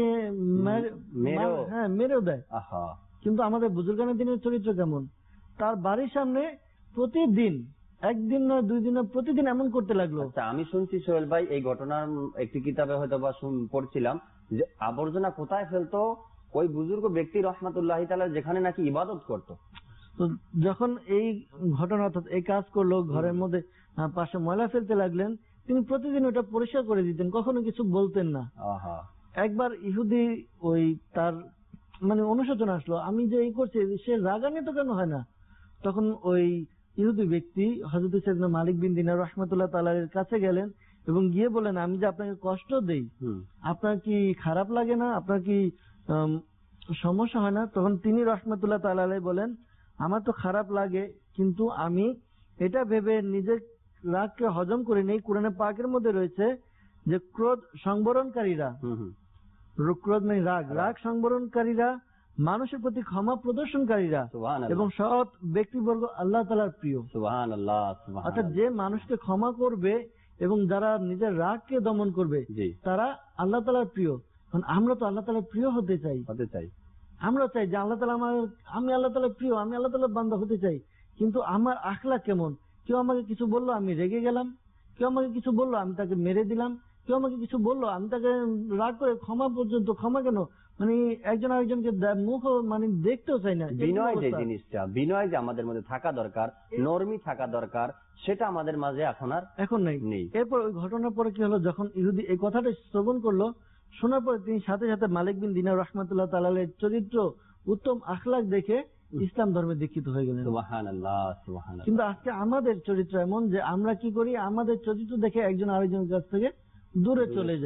মেরেও দেয়। কিন্তু আমাদের বুজুর্গানের দিনের চরিত্র কেমন, তার বাড়ির সামনে প্রতিদিন, একদিন নয় দুই দিন নয়, প্রতিদিন এমন করতে লাগলো। আমি শুনছি সোহেল ভাই, এই ঘটনার একটি কিতাবে হয়তো বা পড়ছিলাম যে আবর্জনা কোথায় ফেলতো, ওই বুজুর্গ ব্যক্তি রাহমাতুল্লাহি তাআলা যেখানে নাকি ইবাদত করতো। তো যখন এই ঘটনা অর্থাৎ এই কাজ করলো, ঘরের মধ্যে পাশে ময়লা ফেলতে লাগলেন, তিনি প্রতিদিন ওটা পরিষ্কার করে দিতেন, কখনো কিছু বলতেন না। একবার ইহুদি ওই তার মানে অনুশোচনা আসলো, আমি যে এই করছি সে রাগান্বিত কেন হয় না। তখন ওই ইহুদি ব্যক্তি হযরত সাইয়েদনা মালিক বিন দিনার রাহমাতুল্লাহ তাআলার কাছে গেলেন এবং গিয়ে বলেন, আমি যে আপনাকে কষ্ট দেই, আপনার কি খারাপ লাগে না, আপনার কি সমস্যা হয় না? তখন তিনি রাহমাতুল্লাহ তাআলা আলাইহি বলেন, আমার তো খারাপ লাগে, কিন্তু আমি এটা ভেবে নিজের রাগকে হজম করে নেই। কোরআনে পাকের মধ্যে রয়েছে যে ক্রোধ সংবরণকারীরা, ক্রোধ মানে রাগ সংবরণকারীরা মানুষের প্রতি ক্ষমা প্রদর্শনকারীরা এবং সৎ ব্যক্তিবর্গ আল্লাহ তাআলার প্রিয়। সুবহানাল্লাহ। অর্থাৎ যে মানুষকে ক্ষমা করবে এবং যারা নিজের রাগকে দমন করবে তারা আল্লাহ তাআলার প্রিয়। আমরা তো আল্লাহ তাআলার প্রিয় হতে চাই, আমরা চাই যে আল্লাহ তাআলা আমি আল্লাহ তাআলার প্রিয়, আমি আল্লাহ তাআলার বান্দা হতে চাই। কিন্তু আমার আখলা কেমন, কেউ আমাকে কিছু বললো আমি রেগে গেলাম, কেউ আমাকে কিছু বললো আমি তাকে মেরে দিলাম, কেউ আমাকে কিছু বললো আমি তাকে রাগ করে ক্ষমা পর্যন্ত, ক্ষমা কেন, মানে একজন আরেকজনকে মুখ মানে দেখতেও চাই না। বিনয় যে জিনিসটা, বিনয় যে আমাদের মধ্যে থাকা দরকার, নরমি থাকা দরকার, সেটা আমাদের মাঝে এখন নেই। এরপর ওই ঘটনার পরে কি হলো, যখন ইহুদি এই কথাটা শ্রবণ করলো, শোনার পরে তিনি সাথে সাথে মালিক বিন দিনার রাহমাতুল্লাহ তাআলার চরিত্র, উত্তম আখলাক দেখে ইসলাম ধর্মে দীক্ষিত হয়ে গেলেন। সুবহানাল্লাহ, সুবহানাল্লাহ। কিন্তু আজকে আমাদের চরিত্র এমন যে আমরা কি করি, আমাদের চরিত্র দেখে একজন আরেকজনের কাছ থেকে দূরে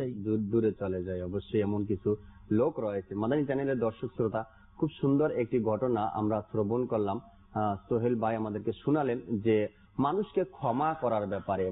চলে যাই। অবশ্যই এমন কিছু লোক রয়েছে। মাদানী চ্যানেলের দর্শক শ্রোতা, খুব সুন্দর একটি ঘটনা আমরা শ্রবণ করলাম। সোহেল ভাই আমাদেরকে শোনালেন যে মানুষকে ক্ষমা করার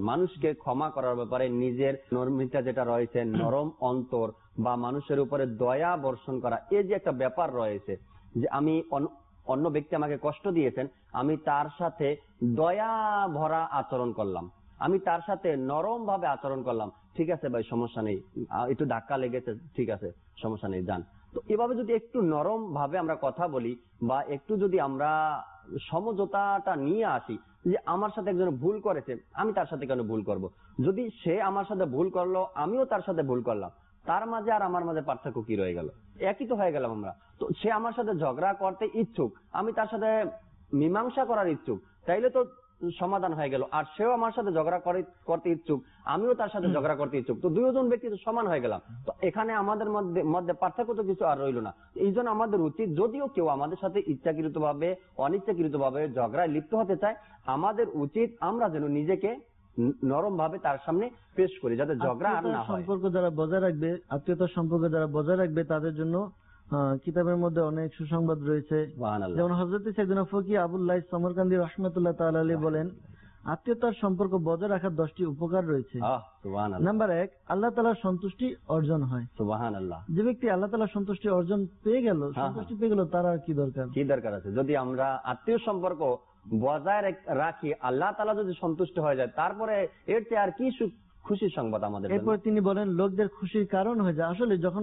ব্যাপারে নিজের নরমিতা যেটা রয়েছে, নরম অন্তর বা মানুষের উপরে দয়া বর্ষণ করা, এই যে একটা ব্যাপার রয়েছে যে আমি অন্য ব্যক্তি আমাকে কষ্ট দিয়েছেন, আমি তার সাথে দয়া ভরা আচরণ করলাম, আমি তার সাথে নরম ভাবে আচরণ করলাম, ঠিক আছে ভাই সমস্যা নেই, একটু ধাক্কা লেগেছে, ঠিক আছে সমস্যা নেই, যান। তো এভাবে যদি একটু নরম ভাবে আমরা কথা বলি বা একটু যদি আমরা সমঝোতাটা নিয়ে আসি যে আমার সাথে একজন ভুল করেছে, আমি তার সাথে কেন ভুল করব, যদি সে আমার সাথে ভুল করলো আমিও তার সাথে ভুল করলাম, তার মাঝে আর আমার মাঝে পার্থক্য কি রয়ে গেল, একই তো হয়ে গেলাম আমরা। তো সে আমার সাথে ঝগড়া করতে ইচ্ছুক, আমি তার সাথে মীমাংসা করার ইচ্ছুক, তাইলে তো সমাধান হয়ে গেল। আর সেও আমার সাথে ঝগড়া করতে ইচ্ছুক, আমিও তার সাথে ঝগড়া করতে ইচ্ছুক, তো দুইজন ব্যক্তি তো সমান হয়ে গেলাম। তো এখানে আমাদের মধ্যে পার্থক্য তো কিছু আর রইল না। এই জন্য আমাদের উচিত, যদিও কেউ আমাদের সাথে ইচ্ছাকৃত ভাবে অনিচ্ছাকৃত ভাবে ঝগড়ায় লিপ্ত হতে চায়, আমাদের উচিত আমরা যেন নিজেকে নরম ভাবে তার সামনে পেশ করি, যাতে ঝগড়া আর না হয়। সম্পর্ক যারা বজায় রাখবে, আত্মীয়তার সম্পর্ক যারা বজায় রাখবে, তাদের জন্য কিতাবের মধ্যে অনেক সুসংবাদ রয়েছে। যেমন হযরত সাইয়েদনা ফকি আবুল্লাহ সমরকান্দি রাহমাতুল্লাহ তাআলা আলাইহি বলেন, আত্মীয়তার সম্পর্ক বজায় রাখার 10টি উপকার রয়েছে। নাম্বার 1, আল্লাহ তাআলার সন্তুষ্টি অর্জন হয়। সুবহানাল্লাহ। যে ব্যক্তি আল্লাহ তাআলার সন্তুষ্টি অর্জন পেয়ে গেল, সন্তুষ্টি পেয়ে গেল, তার আর কি দরকার আছে। যদি আমরা আত্মীয় সম্পর্ক বজায় রাখি, আল্লাহ তাআলা যদি সন্তুষ্ট হয়ে যায়, তারপরে এর চেয়ে আর কি খুশির সংবাদ আমাদের। এরপর তিনি বলেন, লোকদের খুশির কারণ হয়ে যায়। আসলে যখন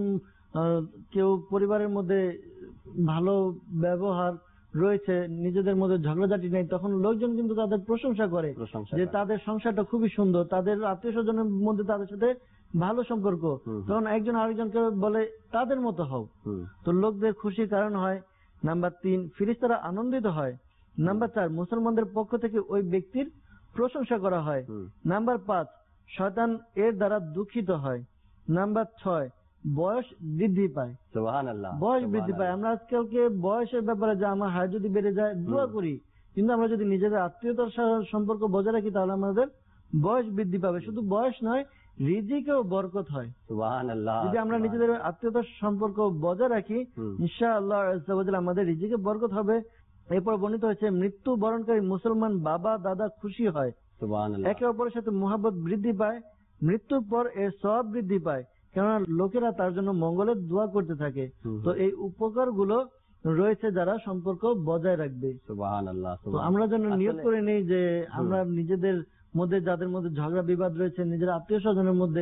কেউ পরিবারের মধ্যে ভালো ব্যবহার রয়েছে, নিজেদের মধ্যে ঝগড়াঝাটি নেই, তখন লোকজন কিন্তু তাদের প্রশংসা করে যে তাদের সংসারটা খুবই সুন্দর, তাদের আত্মীয় স্বজনের মধ্যে তাদের সাথে ভালো সম্পর্ক, তখন একজন আরেকজনকে বলে তাদের মতো হও। তো লোকদের খুশির কারণ হয়। নাম্বার 3, ফেরেশতারা আনন্দিত হয়। নাম্বার 4, মুসলমানদের পক্ষ থেকে ওই ব্যক্তির প্রশংসা করা হয়। নাম্বার 5, শয়তান এর দ্বারা দুঃখিত হয়। নাম্বার 6, বয়স বৃদ্ধি পায়। সুবহানাল্লাহ, বয়স বৃদ্ধি পায়। আমরা আজকালকে বয়সের ব্যাপারে যে আমার হায়াত যদি বেড়ে যায় দোয়া করি, কিন্তু আমরা যদি নিজেদের আত্মীয়তার সম্পর্ক বজায় রাখি, তাহলে আমাদের বয়স বৃদ্ধি পাবে। শুধু বয়স নয়, রিজিকেও বরকত হয়। সুবহানাল্লাহ। যদি আমরা নিজেদের আত্মীয়তার সম্পর্ক বজায় রাখি, ইনশাআল্লাহ আযজা ওয়া জাল্লা আমাদের রিজিকে বরকত হবে। এরপর বর্ণিত হয়েছে, মৃত্যু বরণকারী মুসলমান বাবা দাদা খুশি হয়। সুবহানাল্লাহ। একে অপরের সাথে মুহাব্বত বৃদ্ধি পায়। মৃত্যুর পর এর সওয়াব বৃদ্ধি পায়, কেননা লোকেরা তার জন্য মঙ্গলের দোয়া করতে থাকে। তো এই উপকারগুলো রয়েছে যারা সম্পর্ক বজায় রাখবে। সুবহানাল্লাহ। তো আমরা যেন নিয়ত করে নেই যে আমরা নিজেদের মধ্যে, যাদের মধ্যে ঝগড়া বিবাদ রয়েছে, নিজের আত্মীয় স্বজনের মধ্যে,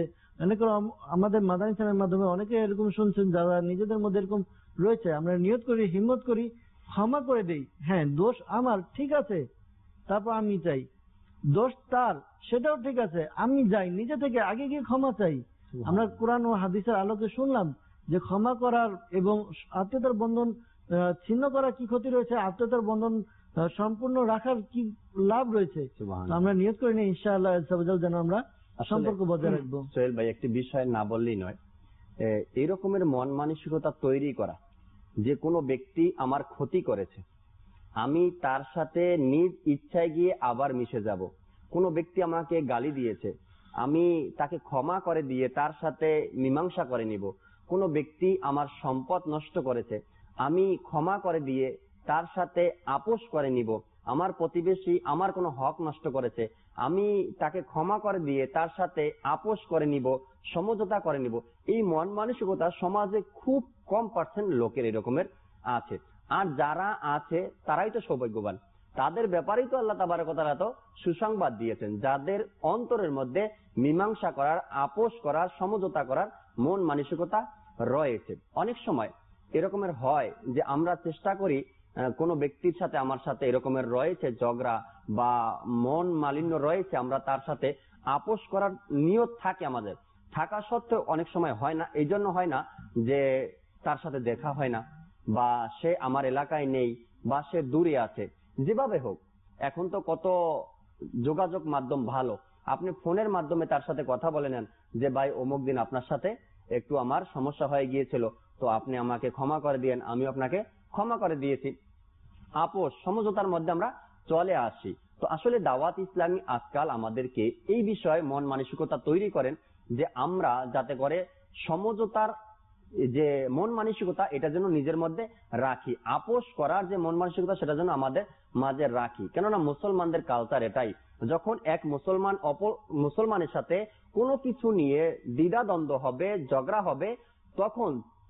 আমাদের মাদানী চ্যানেলের মাধ্যমে অনেকে এরকম শুনছেন যারা নিজেদের মধ্যে এরকম রয়েছে, আমরা নিয়ত করি, হিম্মত করি, ক্ষমা করে দেই। হ্যাঁ, দোষ আমার, ঠিক আছে, তারপর আমি চাই, দোষ তার, সেটাও ঠিক আছে, আমি যাই নিজে থেকে আগে গিয়ে ক্ষমা চাই। আমরা কোরআন ও হাদিসের আলোকে শুনলাম যে ক্ষমা করার এবং আত্মীয়তার বন্ধন ছিন্ন করার কি ক্ষতি রয়েছে, আত্মীয়তার বন্ধন সম্পূর্ণ রাখার কি লাভ রয়েছে। আমরা নিয়ত করে নিই ইনশাআল্লাহ যেন আমরা সম্পর্ক বজায় রাখবো। সোহেল ভাই, একটি বিষয় না বললেই নয়, এই রকমের মন মানসিকতা তৈরি করা যে কোনো ব্যক্তি আমার ক্ষতি করেছে, আমি তার সাথে নিজ ইচ্ছায় গিয়ে আবার মিশে যাব। কোনো ব্যক্তি আমাকে গালি দিয়েছে, আমি তাকে ক্ষমা করে দিয়ে তার সাথে মীমাংসা করে নিব। কোনো ব্যক্তি আমার সম্পদ নষ্ট করেছে, আমি ক্ষমা করে দিয়ে তার সাথে আপোষ করে নিব। আমার প্রতিবেশী আমার কোনো হক নষ্ট করেছে, আমি তাকে ক্ষমা করে দিয়ে তার সাথে আপোষ করে নিব, সমঝোতা করে নিব। এই মন মানসিকতা সমাজে খুব কম পার্সেন্ট লোকের এরকমের আছে। আর যারা আছে তারাই তো সৌভাগ্যবান, তাদের ব্যাপারেই তো আল্লাহ তাবারক ওয়া তাআলা তো সুসংবাদ দিয়েছেন, যাদের অন্তরের মধ্যে মীমাংসা করার, আপোষ করার, সমঝোতা করার মন মানসিকতা রয়েছে। অনেক সময় এরকমের হয় যে আমরা চেষ্টা করি কোনো ব্যক্তির সাথে আমার সাথে এরকমের রয়েছে ঝগড়া বা মন মালিন্য রয়েছে, আমরা তার সাথে আপোষ করার নিয়ত থাকে আমাদের, থাকা সত্ত্বেও অনেক সময় হয় না। এই জন্য হয় না যে তার সাথে দেখা হয় না, বা সে আমার এলাকায় নেই, বা সে দূরে আছে, যেভাবে হোক। এখন তো কত যোগাযোগ মাধ্যম ভালো, আপনি ফোনের মাধ্যমে তার সাথে কথা বলে নেন যে ভাই অমুক দিন আপনার সাথে একটু আমার সমস্যা হয়ে গিয়েছিল, তো আপনি আমাকে ক্ষমা করে দিয়েন, আমি আপনাকে ক্ষমা করে দিয়েছি। আপোষ সমঝোতার মধ্যে আমরা চলে আসি। তো আসলে দাওয়াত ইসলামী আজকাল আমাদেরকে এই বিষয়ে মন মানসিকতা তৈরি করেন যে আমরা যাতে করে সমঝোতার যে মন মানসিকতা এটা যেন নিজের মধ্যে রাখি, আপোষ করার যে মন মানসিকতা সেটা যেন আমাদের মাঝে রাখি। কেননা মুসলমানদের কালচার এটাই, যখন এক মুসলমান অপর মুসলমানের সাথে কোনো কিছু নিয়ে দ্বিধাদ্বন্দ্ব হবে, ঝগড়া হবে, তখন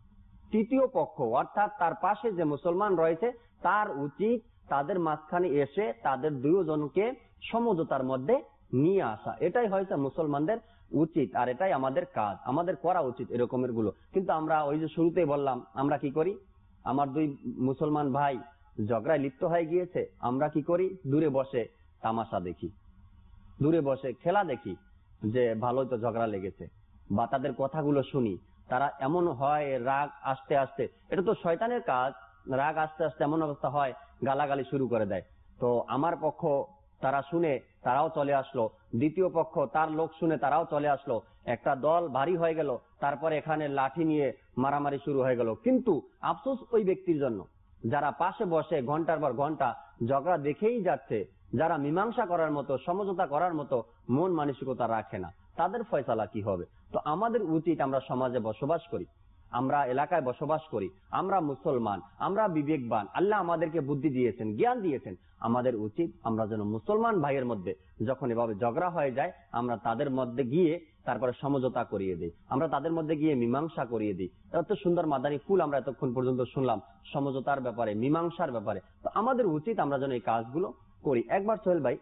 তৃতীয় পক্ষ অর্থাৎ তার পাশে যে মুসলমান রয়েছে তার উচিত তাদের মাঝখানে এসে তাদের দুজনকে সমঝোতার মধ্যে নিয়ে আসা। এটাই হয়েছে মুসলমানদের উচিত, আর এটাই আমাদের কাজ, আমাদের করা উচিত এরকমের গুলো। কিন্তু আমরা ওই যে শুরুতেই বললাম, আমরা কি করি, আমার দুই মুসলমান ভাই ঝগড়ায় লিপ্ত হয়ে গিয়েছে, আমরা কি করি, দূরে বসে তামাশা দেখি, দূরে বসে খেলা দেখি যে ভালোই তো ঝগড়া লেগেছে, বা তাদের কথাগুলো শুনি। তারা এমন হয় রাগ আস্তে আস্তে, এটা তো শয়তানের কাজ, রাগ আস্তে আস্তে এমন অবস্থা হয় গালাগালি শুরু করে দেয়। তো আমার পক্ষ তারা শুনে তারাও চলে আসলো, দ্বিতীয় পক্ষ তার লোক শুনে তারাও চলে আসলো, একটা দল ভারী হয়ে গেল, তারপরে এখানে লাঠি নিয়ে মারামারি শুরু হয়ে গেল। কিন্তু আফসোস ওই ব্যক্তির জন্য যারা পাশে বসে ঘন্টার পর ঘন্টা ঝগড়া দেখেই যাচ্ছে, যারা মীমাংসা করার মতো সমঝোতা করার মতো মন মানসিকতা রাখে না, তাদের ফয়সালা কি হবে? তো আমাদের উচিত, আমরা সমাজে বসবাস করি, আমরা এলাকায় বসবাস করি, আমরা মুসলমান, আমরা বিবেকবান, আল্লাহ আমাদেরকে বুদ্ধি দিয়েছেন, জ্ঞান দিয়েছেন, আমাদের উচিত আমরা যেন মুসলমান ভাইয়ের মধ্যে যখন এভাবে ঝগড়া হয়ে যায় আমরা তাদের মধ্যে গিয়ে তারপরে সমঝোতা করিয়ে দিই, আমরা তাদের মধ্যে গিয়ে মীমাংসা করিয়ে দিই। এত সুন্দর মাদানী ফুল আমরা এতক্ষণ পর্যন্ত শুনলাম সমঝোতার ব্যাপারে, মীমাংসার ব্যাপারে। তো আমাদের উচিত আমরা যেন এই কাজগুলো করি। একবার সোহেল ভাই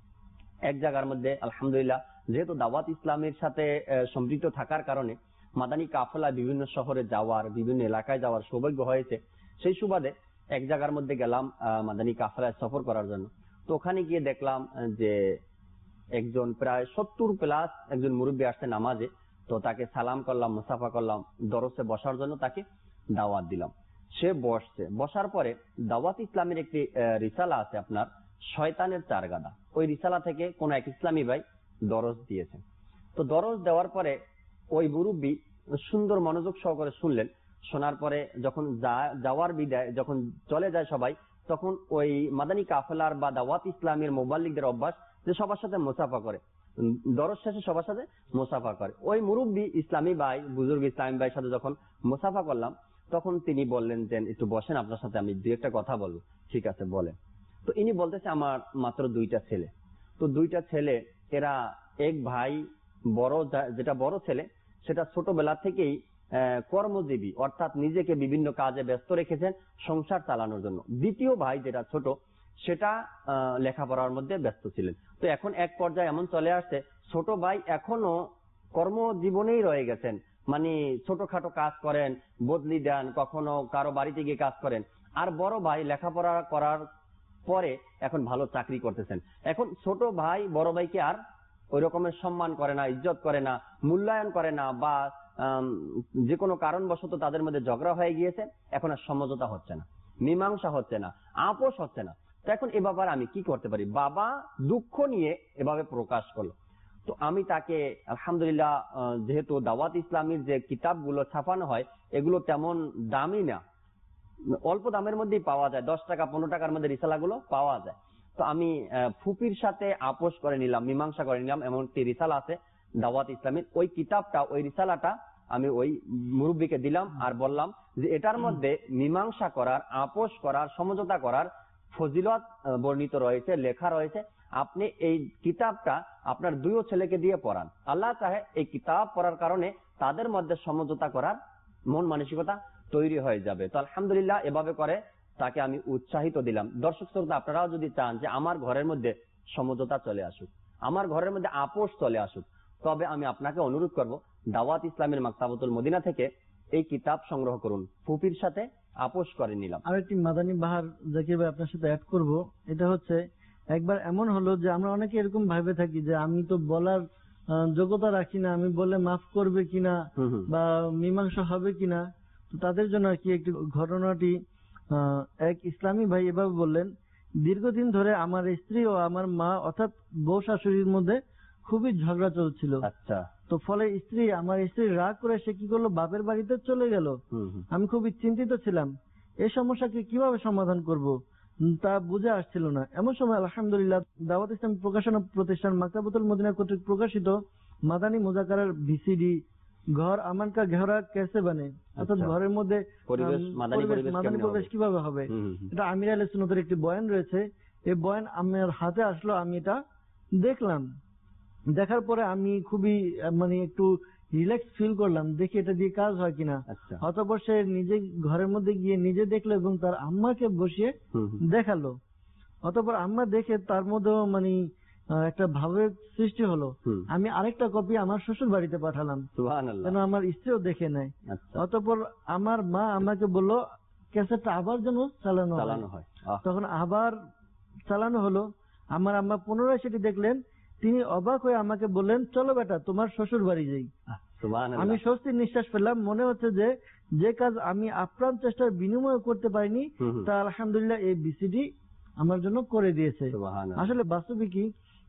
এক জায়গার মধ্যে আলহামদুলিল্লাহ, যেহেতু দাওয়াত ইসলামের সাথে সম্পৃক্ত থাকার কারণে মাদানী কাফেলা বিভিন্ন শহরে যাওয়ার, বিভিন্ন এলাকায় যাওয়ার সৌভাগ্য হয়েছে। সেই সুবাদে এক জায়গার মধ্যে গেলাম মাদানী কাফেলায় সফর করার জন্য। তো ওখানে গিয়ে দেখলাম যে একজন প্রায় 70+ একজন মুরব্বী আসছে নামাজে। তো তাকে সালাম করলাম, মুসাফা করলাম, দরসে বসার জন্য তাকে দাওয়াত দিলাম। সে বসছে, বসার পরে দাওয়াত ইসলামের একটি রিসালা আছে আপনার শয়তানের 4 গাদা, ওই রিসালা থেকে কোন এক ইসলামী ভাই দরস দিয়েছেন। তো দরস দেওয়ার পরে ওই মুরব্বী সুন্দর মনোযোগ সহকারে শুনলেন। শোনার পরে যখন যাওয়ার বিদায়, যখন চলে যায় সবাই, তখন ওই মাদানী কাফেলার বা দাওয়াত ইসলামের মুবাল্লিগদের অভ্যাস যে সবার সাথে মুসাফা করে, দরস শেষে সবার সাথে মুসাফা করে। ওই মুরব্বী ইসলামী ভাই, বুজুর্গ ইসলামী ভাইয়ের সাথে যখন মুসাফা করলাম, তখন তিনি বললেন যে একটু বসেন, আপনার সাথে আমি 2-একটা কথা বলবো। ঠিক আছে বলেন। তো ইনি বলতেছে আমার মাত্র 2টা ছেলে। তো 2টা ছেলে, এরা এক ভাই বড়, যেটা বড় ছেলে সেটা ছোটবেলা থেকেই কর্মজীবী, অর্থাৎ নিজেকে বিভিন্ন কাজে ব্যস্ত রেখেছেন সংসার চালানোর জন্য। দ্বিতীয় ভাই যেটা ছোট, সেটা লেখাপড়ার মধ্যে ব্যস্ত ছিলেন। তো এখন এক পর্যায়ে এমন চলে আসছে, ছোট ভাই এখনো কর্মজীবনেই রয়ে গেছেন, মানে ছোটখাটো কাজ করেন, বদলি দেন, কখনো কারো বাড়িতে গিয়ে কাজ করেন। আর বড় ভাই লেখাপড়া করার পরে এখন ভালো চাকরি করতেছেন। এখন ছোট ভাই বড় ভাইকে আর ওই রকমের সম্মান করে না, ইজ্জত করে না, মূল্যায়ন করে না, বা যে কোনো কারণবশত তাদের মধ্যে ঝগড়া হয়ে গিয়েছে, এখন আর সমঝোতা হচ্ছে না, মীমাংসা হচ্ছে না, আপোষ হচ্ছে না। তো এখন এ ব্যাপারে আমি কি করতে পারি? বাবা দুঃখ নিয়ে এভাবে প্রকাশ করলো। তো আমি তাকে আলহামদুলিল্লাহ, যেহেতু দাওয়াত ইসলামের যে কিতাবগুলো ছাপানো হয় এগুলো তেমন দামি না, অল্প দামের মধ্যেই পাওয়া যায়, 10 টাকা 15 টাকার মধ্যে রিসালাগুলো পাওয়া যায়। তো আমি ফুপির সাথে আপোষ করে নিলাম, মীমাংসা করে নিলাম, এমন একটি রিসালা আছে দাওয়াত ইসলামের। ওই কিতাবটা, ওই রিসালাটা আমি ওই মুরব্বীকে দিলাম, আর বললাম যে এটার মধ্যে মীমাংসা করার, আপোষ করার, সমঝোতা করার ফজিলত বর্ণিত রয়েছে, লেখা রয়েছে। আপনি এই কিতাবটা আপনার 2 ছেলেকে দিয়ে পড়ান, আল্লাহ চাহে এই কিতাব পড়ার কারণে তাদের মধ্যে সমঝোতা করার মন মানসিকতা তৈরি হয়ে যাবে। তো আলহামদুলিল্লাহ এভাবে করে তাকে আমি উৎসাহিত দিলাম। দর্শক শ্রোতা, আপনারাও যদি চান যে আমার ঘরের মধ্যে সমঝোতা চলে আসুক, আমার ঘরের মধ্যে আপোষ চলে আসুক, তবে আমি আপনাকে অনুরোধ করব দাওয়াত ইসলামের মাকতাবাতুল মদিনা থেকে এই কিতাব সংগ্রহ করুন, ফুপির সাথে আপোষ করে নিলাম। আরেকটি মাদানী বাহার জাকির ভাই আপনার সাথে অ্যাড করব, এটা হচ্ছে একবার এমন হলো যে আমরা অনেকে এরকম ভাবে থাকি যে আমি তো বলার যোগ্যতা রাখি না, আমি বললে মাফ করবে কিনা বা মীমাংসা হবে কিনা। তো তাদের জন্য আর কি একটি ঘটনাটি এক ইসলামী ভাই এভাবে বললেন, দীর্ঘদিন ধরে আমার স্ত্রী ও আমার মা অর্থাৎ বউ শাশুড়ির মধ্যে খুবই ঝগড়া চলছিল। আচ্ছা। তো ফলে আমার স্ত্রী রাগ করে সে কি করলো, বাপের বাড়িতে চলে গেল। আমি খুবই চিন্তিত ছিলাম এই সমস্যাকে কিভাবে সমাধান করব, তা বুঝে আসছিল না। এমন সময় আলহামদুলিল্লাহ দাওয়াত ইসলাম প্রকাশনা প্রতিষ্ঠান মাকতাবুল মদিনা কর্তৃক প্রকাশিত মাদানী মুজাকারার ভিসিডি ঘর আমান কা ঘেরা কেসে বানে, অর্থাৎ ঘরের মধ্যে মাদানী পরিবেশ কিভাবে হবে, এটা আমির আহলে সুন্নাতের একটি বয়ান রয়েছে। এই বয়ান আমার হাতে আসলো, আমি এটা দেখলাম। দেখার পরে আমি খুবই একটু রিল্যাক্স ফিল করলাম, দেখি এটা দিয়ে কাজ হয় কিনা। অতঃপর সে নিজে ঘরের মধ্যে গিয়ে নিজে দেখলো এবং তার আম্মাকে বসিয়ে দেখালো। অতঃপর আম্মা দেখে তার মধ্যেও একটা ভাবের সৃষ্টি হলো। আমি আরেকটা কপি আমার শ্বশুর বাড়িতে পাঠালাম যেন আমার স্ত্রীও দেখে নেয়। অতঃপর আমার মা আমাকে বলল ক্যাসেটটা আবার যেন চালানো হয়। তখন আবার চালানো হলো। আমার আম্মা পুনরায় সেটি দেখলেন, তিনি অবাক হয়ে আমাকে বললেন, চলো বেটা তোমার শ্বশুর বাড়ি যাই। আমি স্বস্তির নিঃশ্বাস ফেললাম। মনে হচ্ছে যে কাজ আমি আপ্রাণ চেষ্টার বিনিময় করতে পারিনি তা আলহামদুলিল্লাহ এই বিসিডি আমার জন্য করে দিয়েছে। আসলে বাস্তবিকই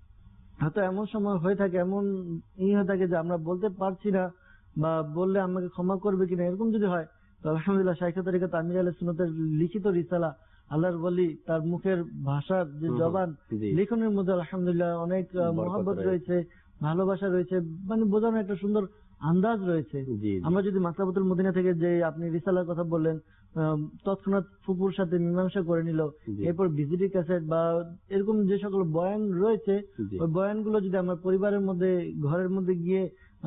হয়তো এমন সময় হয়ে থাকে, এমন হয়ে থাকে যে আমরা বলতে পারছি না বা বললে আমাকে ক্ষমা করবে কিনা, এরকম যদি হয় তো আলহামদুলিল্লাহ শাইখে তরিকত আমির আহলে সুন্নাতের লিখিত রিসালা আল্লাহর ওলি তার মুখের ভাষার যে জবান লেখনের মধ্যে আলহামদুলিল্লাহ অনেক মহব্বত রয়েছে, ভালোবাসা রয়েছে, বোঝানোর একটা সুন্দর আন্দাজ রয়েছে। আমরা যদি মাকতাবুল মদিনা থেকে যে আপনি রিসালার কথা বললেন, তৎক্ষণাৎ ফুপুর সাথে মীমাংসা করে নিল, এরপর ভিজিডি ক্যাসেট বা এরকম যে সকল বয়ান রয়েছে ওই বয়ানগুলো যদি আমার পরিবারের মধ্যে ঘরের মধ্যে গিয়ে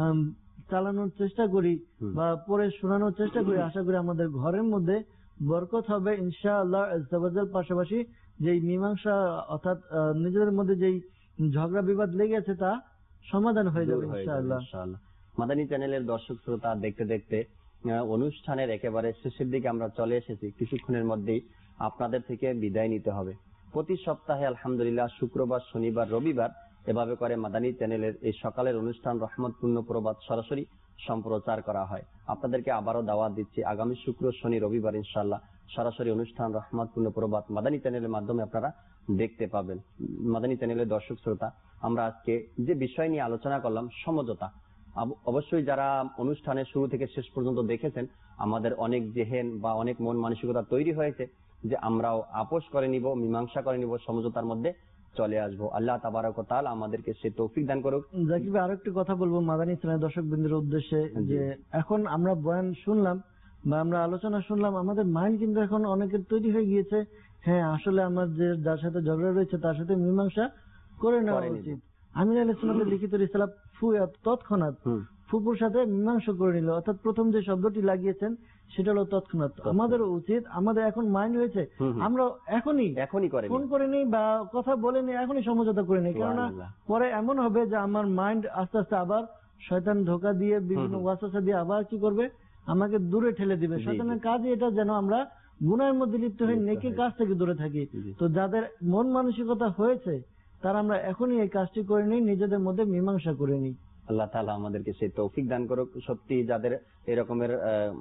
চালানোর চেষ্টা করি বা পড়ে শোনানোর চেষ্টা করি, আশা করি আমাদের ঘরের মধ্যে বরকত হবে ইনশাআল্লাহ। পাশাপাশি যেই মীমাংসা অর্থাৎ নিজেদের মধ্যে যেই ঝগড়া বিবাদ লেগে আছে তা সমাধান হয়ে যাবে ইনশাআল্লাহ। মাদানী চ্যানেলের দর্শক শ্রোতা, দেখতে দেখতে অনুষ্ঠানের একেবারে শেষের দিকে আমরা চলে এসেছি। কিছুক্ষণের মধ্যেই আপনাদের থেকে বিদায় নিতে হবে। প্রতি সপ্তাহে আলহামদুলিল্লাহ শুক্রবার, শনিবার, রবিবার এভাবে করে মাদানী চ্যানেলের এই সকালের অনুষ্ঠান রহমতপূর্ণ প্রবাদ সরাসরি সম্প্রচার করা হয়। আপনাদেরকে আবারও দাওয়াত দিচ্ছি, আগামী শুক্র, শনি, রবিবার ইনশাআল্লাহ সরাসরি অনুষ্ঠান রহমতপূর্ণ প্রবাদ মাদানী চ্যানেলের মাধ্যমে আপনারা দেখতে পাবেন। মাদানী চ্যানেলের দর্শক শ্রোতা, আমরা আজকে যে বিষয় নিয়ে আলোচনা করলাম সমঝোতা, অবশ্যই যারা অনুষ্ঠানের শুরু থেকে শেষ পর্যন্ত দেখেছেন, আমাদের অনেক জেহেন বা অনেক মন মানসিকতা তৈরি হয়েছে যে আমরাও আপোষ করে নিব, মীমাংসা করে নিব, সমঝোতার মধ্যে চলে আসবো। আল্লাহ তাবারক ওয়া তাআলা আমাদেরকে সে তৌফিক দান করুক। জাকির ভাই, আরেকটি কথা বলবো মাদানী চ্যানেলের দর্শক বৃন্দের উদ্দেশ্যে, যে এখন আমরা বয়ান শুনলাম বা আমরা আলোচনা শুনলাম, আমাদের মাইন্ড কিন্তু এখন অনেকের তৈরি হয়ে গিয়েছে, হ্যাঁ আসলে আমার যার সাথে ঝগড়া রয়েছে তার সাথে মীমাংসা করে নেওয়া উচিত। আমির আহলে সুন্নাতের লিখিত রিসালা তৎক্ষণাৎ ফুপুর সাথে মীমাংসা করে নিল, অর্থাৎ প্রথম যে শব্দটি লাগিয়েছেন সেটা হলো তৎক্ষণাৎ। আমাদের উচিত, আমাদের এখন মাইন্ড হয়েছে, আমরা এখনই ফোন করে নিই বা কথা বলে নিই, এখনই সমঝোতা করে নিই। কেননা পরে এমন হবে যে আমার মাইন্ড আস্তে আস্তে আবার শয়তান ধোঁকা দিয়ে বিভিন্ন ওয়াসওয়াসা দিয়ে আবার কি করবে, আমাকে দূরে ঠেলে দিবে। শয়তানের কাজই এটা যেন আমরা গুনাহের মধ্যে লিপ্ত হয়ে নেকির কাজ থেকে দূরে থাকি। তো যাদের মন মানসিকতা হয়েছে তারা আমরা এখনই এই কাজটি করে নিই, নিজেদের মধ্যে মীমাংসা করে নিই। আল্লাহ তাআলা আমাদেরকে সেই তৌফিক দান করুক। সত্যি যাদের এরকমের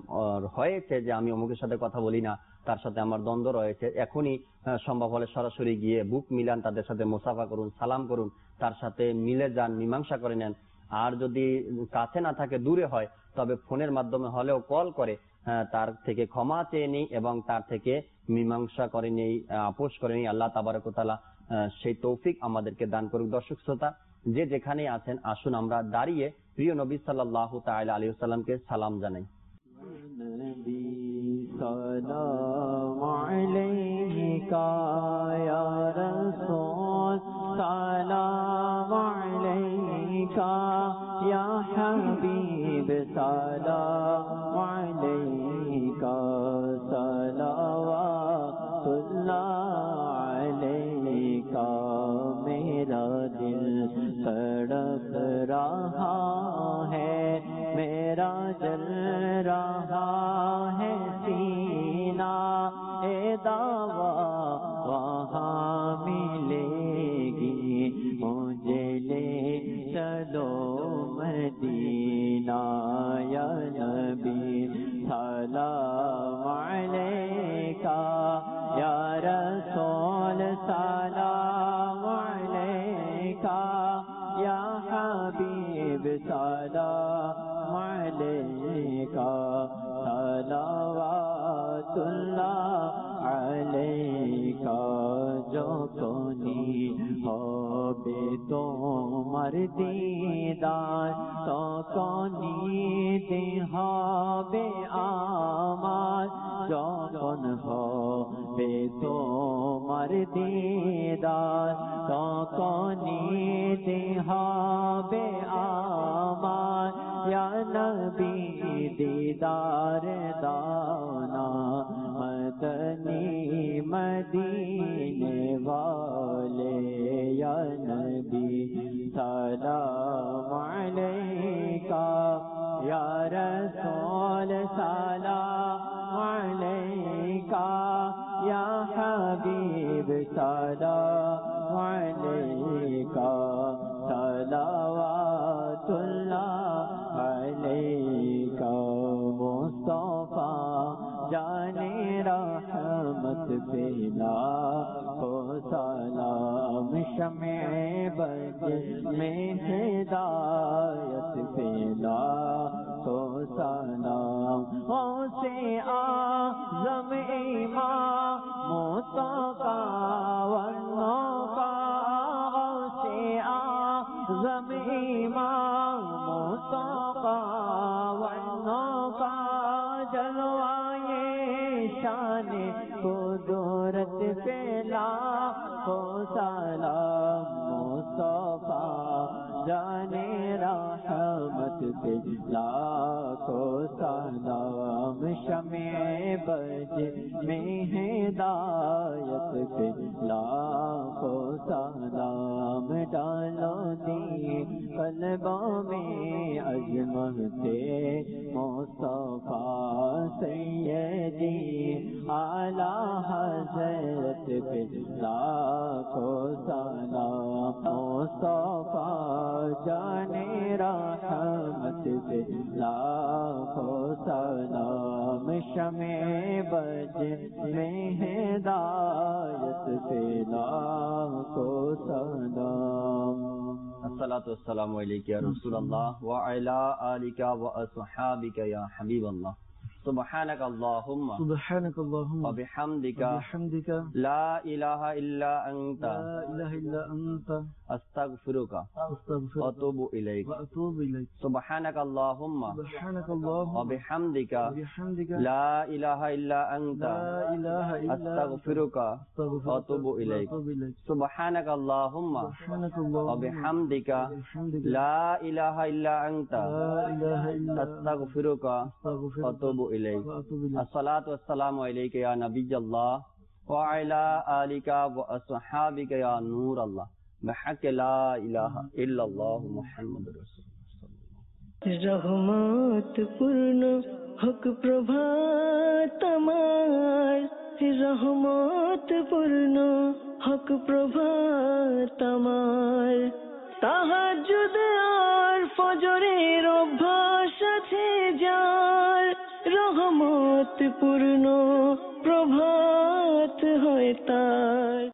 হয়েছে যে আমি অমুকের সাথে কথা বলি না, তার সাথে আমার দ্বন্দ্ব রয়েছে, এখনই সম্ভব হলে সরাসরি গিয়ে বুক মিলান, তাদের সাথে মুসাফা করুন, সালাম করুন, তার সাথে মিলে যান, মীমাংসা করে নেন। আর যদি কাছে না থাকে, দূরে হয়, তবে ফোনের মাধ্যমে হলেও কল করে তার থেকে ক্ষমা চেয়ে নিই এবং তার থেকে মীমাংসা করে নেই, আপোষ করে নেই। আল্লাহ তাবারক ওয়া তাআলা সেই তৌফিক আমাদেরকে দান করুক। দর্শক শ্রোতা, যে যেখানে আছেন, আসুন আমরা দাঁড়িয়ে প্রিয় নবী সাল্লাল্লাহু তাআলা আলাইহি ওয়াসাল্লামকে সালাম জানাই। নবী সালাম আলাইকা ইয়া রাসূল, সালাম আলাইকা ইয়া হাবিব, সালাম আলাইকা, সালাওয়াতুল্লাহ আলাইকা। मेरा दिल तड़प रहा है, मेरा जल रहा है सीना, दावा वहाँ मिलेगी, मुझे ले चलो मदीना या नबी सलाम अलैका या रसूल सलाम अलैका या हबीब सलाम अलैका सलावतुल्लाह अलैका। जो कोनी হবে তোমার দিদার তো কোনিতে হবে আমার, যখন হবে তোমার দিদার তো কোনিতে হবে আমার। ইয়া নবী দিদার দাও না মদনী मदीने वाले, या नबी सलाम अलैका या रसूल सलाम अलैका या हबीब सलाम अलैका सलावतुल्लाह अलैका। मुस्तफा जाने रहमत पे लाखो सलाम, शमे बज में हिदायत पे लाखो सलाम। से आज़म इमाम मुस्तफा वन्नोका, से आज़म इमाम मुस्तफा वन्नोका, जलवाए शाने कुदरत पे लाखो सलाम। मुस्तफा जाने रहमत पे लाखो सलाम, शमे बज में हिदायत पे लाखो सलाम। डालो दी कल्बों में अजमते मुस्तफा सैयदी आला हज़रत पे लाखो सलाम। मुस्तफा जाने रहमत पे लाखो सलाम, शमे बज में हिदायत पे लाखो सलाम। अस्सलातु वस्सलामु अलैका या रसूलल्लाह व अला आलिका व अस्हाबिका या हबीबल्लाह। सुब्हानक अल्लाहुम्मा व बिहम्दिका ला इलाहा इल्ला अंता अस्तगफिरुका व अतूबु इलैक। सुब्हानक अल्लाहुम्मा व बिहम्दिका ला इलाहा इल्ला अंता अस्तगफिरुका व अतूबु इलैक। सुब्हानक अल्लाहुम्मा व बिहम्दिका ला इलाहा इल्ला अंता अस्तगफिरुका व अतूबु इलैक। अस्सलातु वस्सलामु अलैका या नबियल्लाह व अला आलिका व अस्हाबिका या नूरल्लाह बिहक़्क़ि ला इलाहा इल्लल्लाहु मुहम्मदुर रसूलुल्लाह। रहमत पूर्ण हक प्रभात আমার, रहमत पूर्ण हक प्रभात আমার। তাহাজ্জুদ আর ফজরের অভ্যাস আছে যার, রহমত পূর্ণ প্রভাত হয় তার।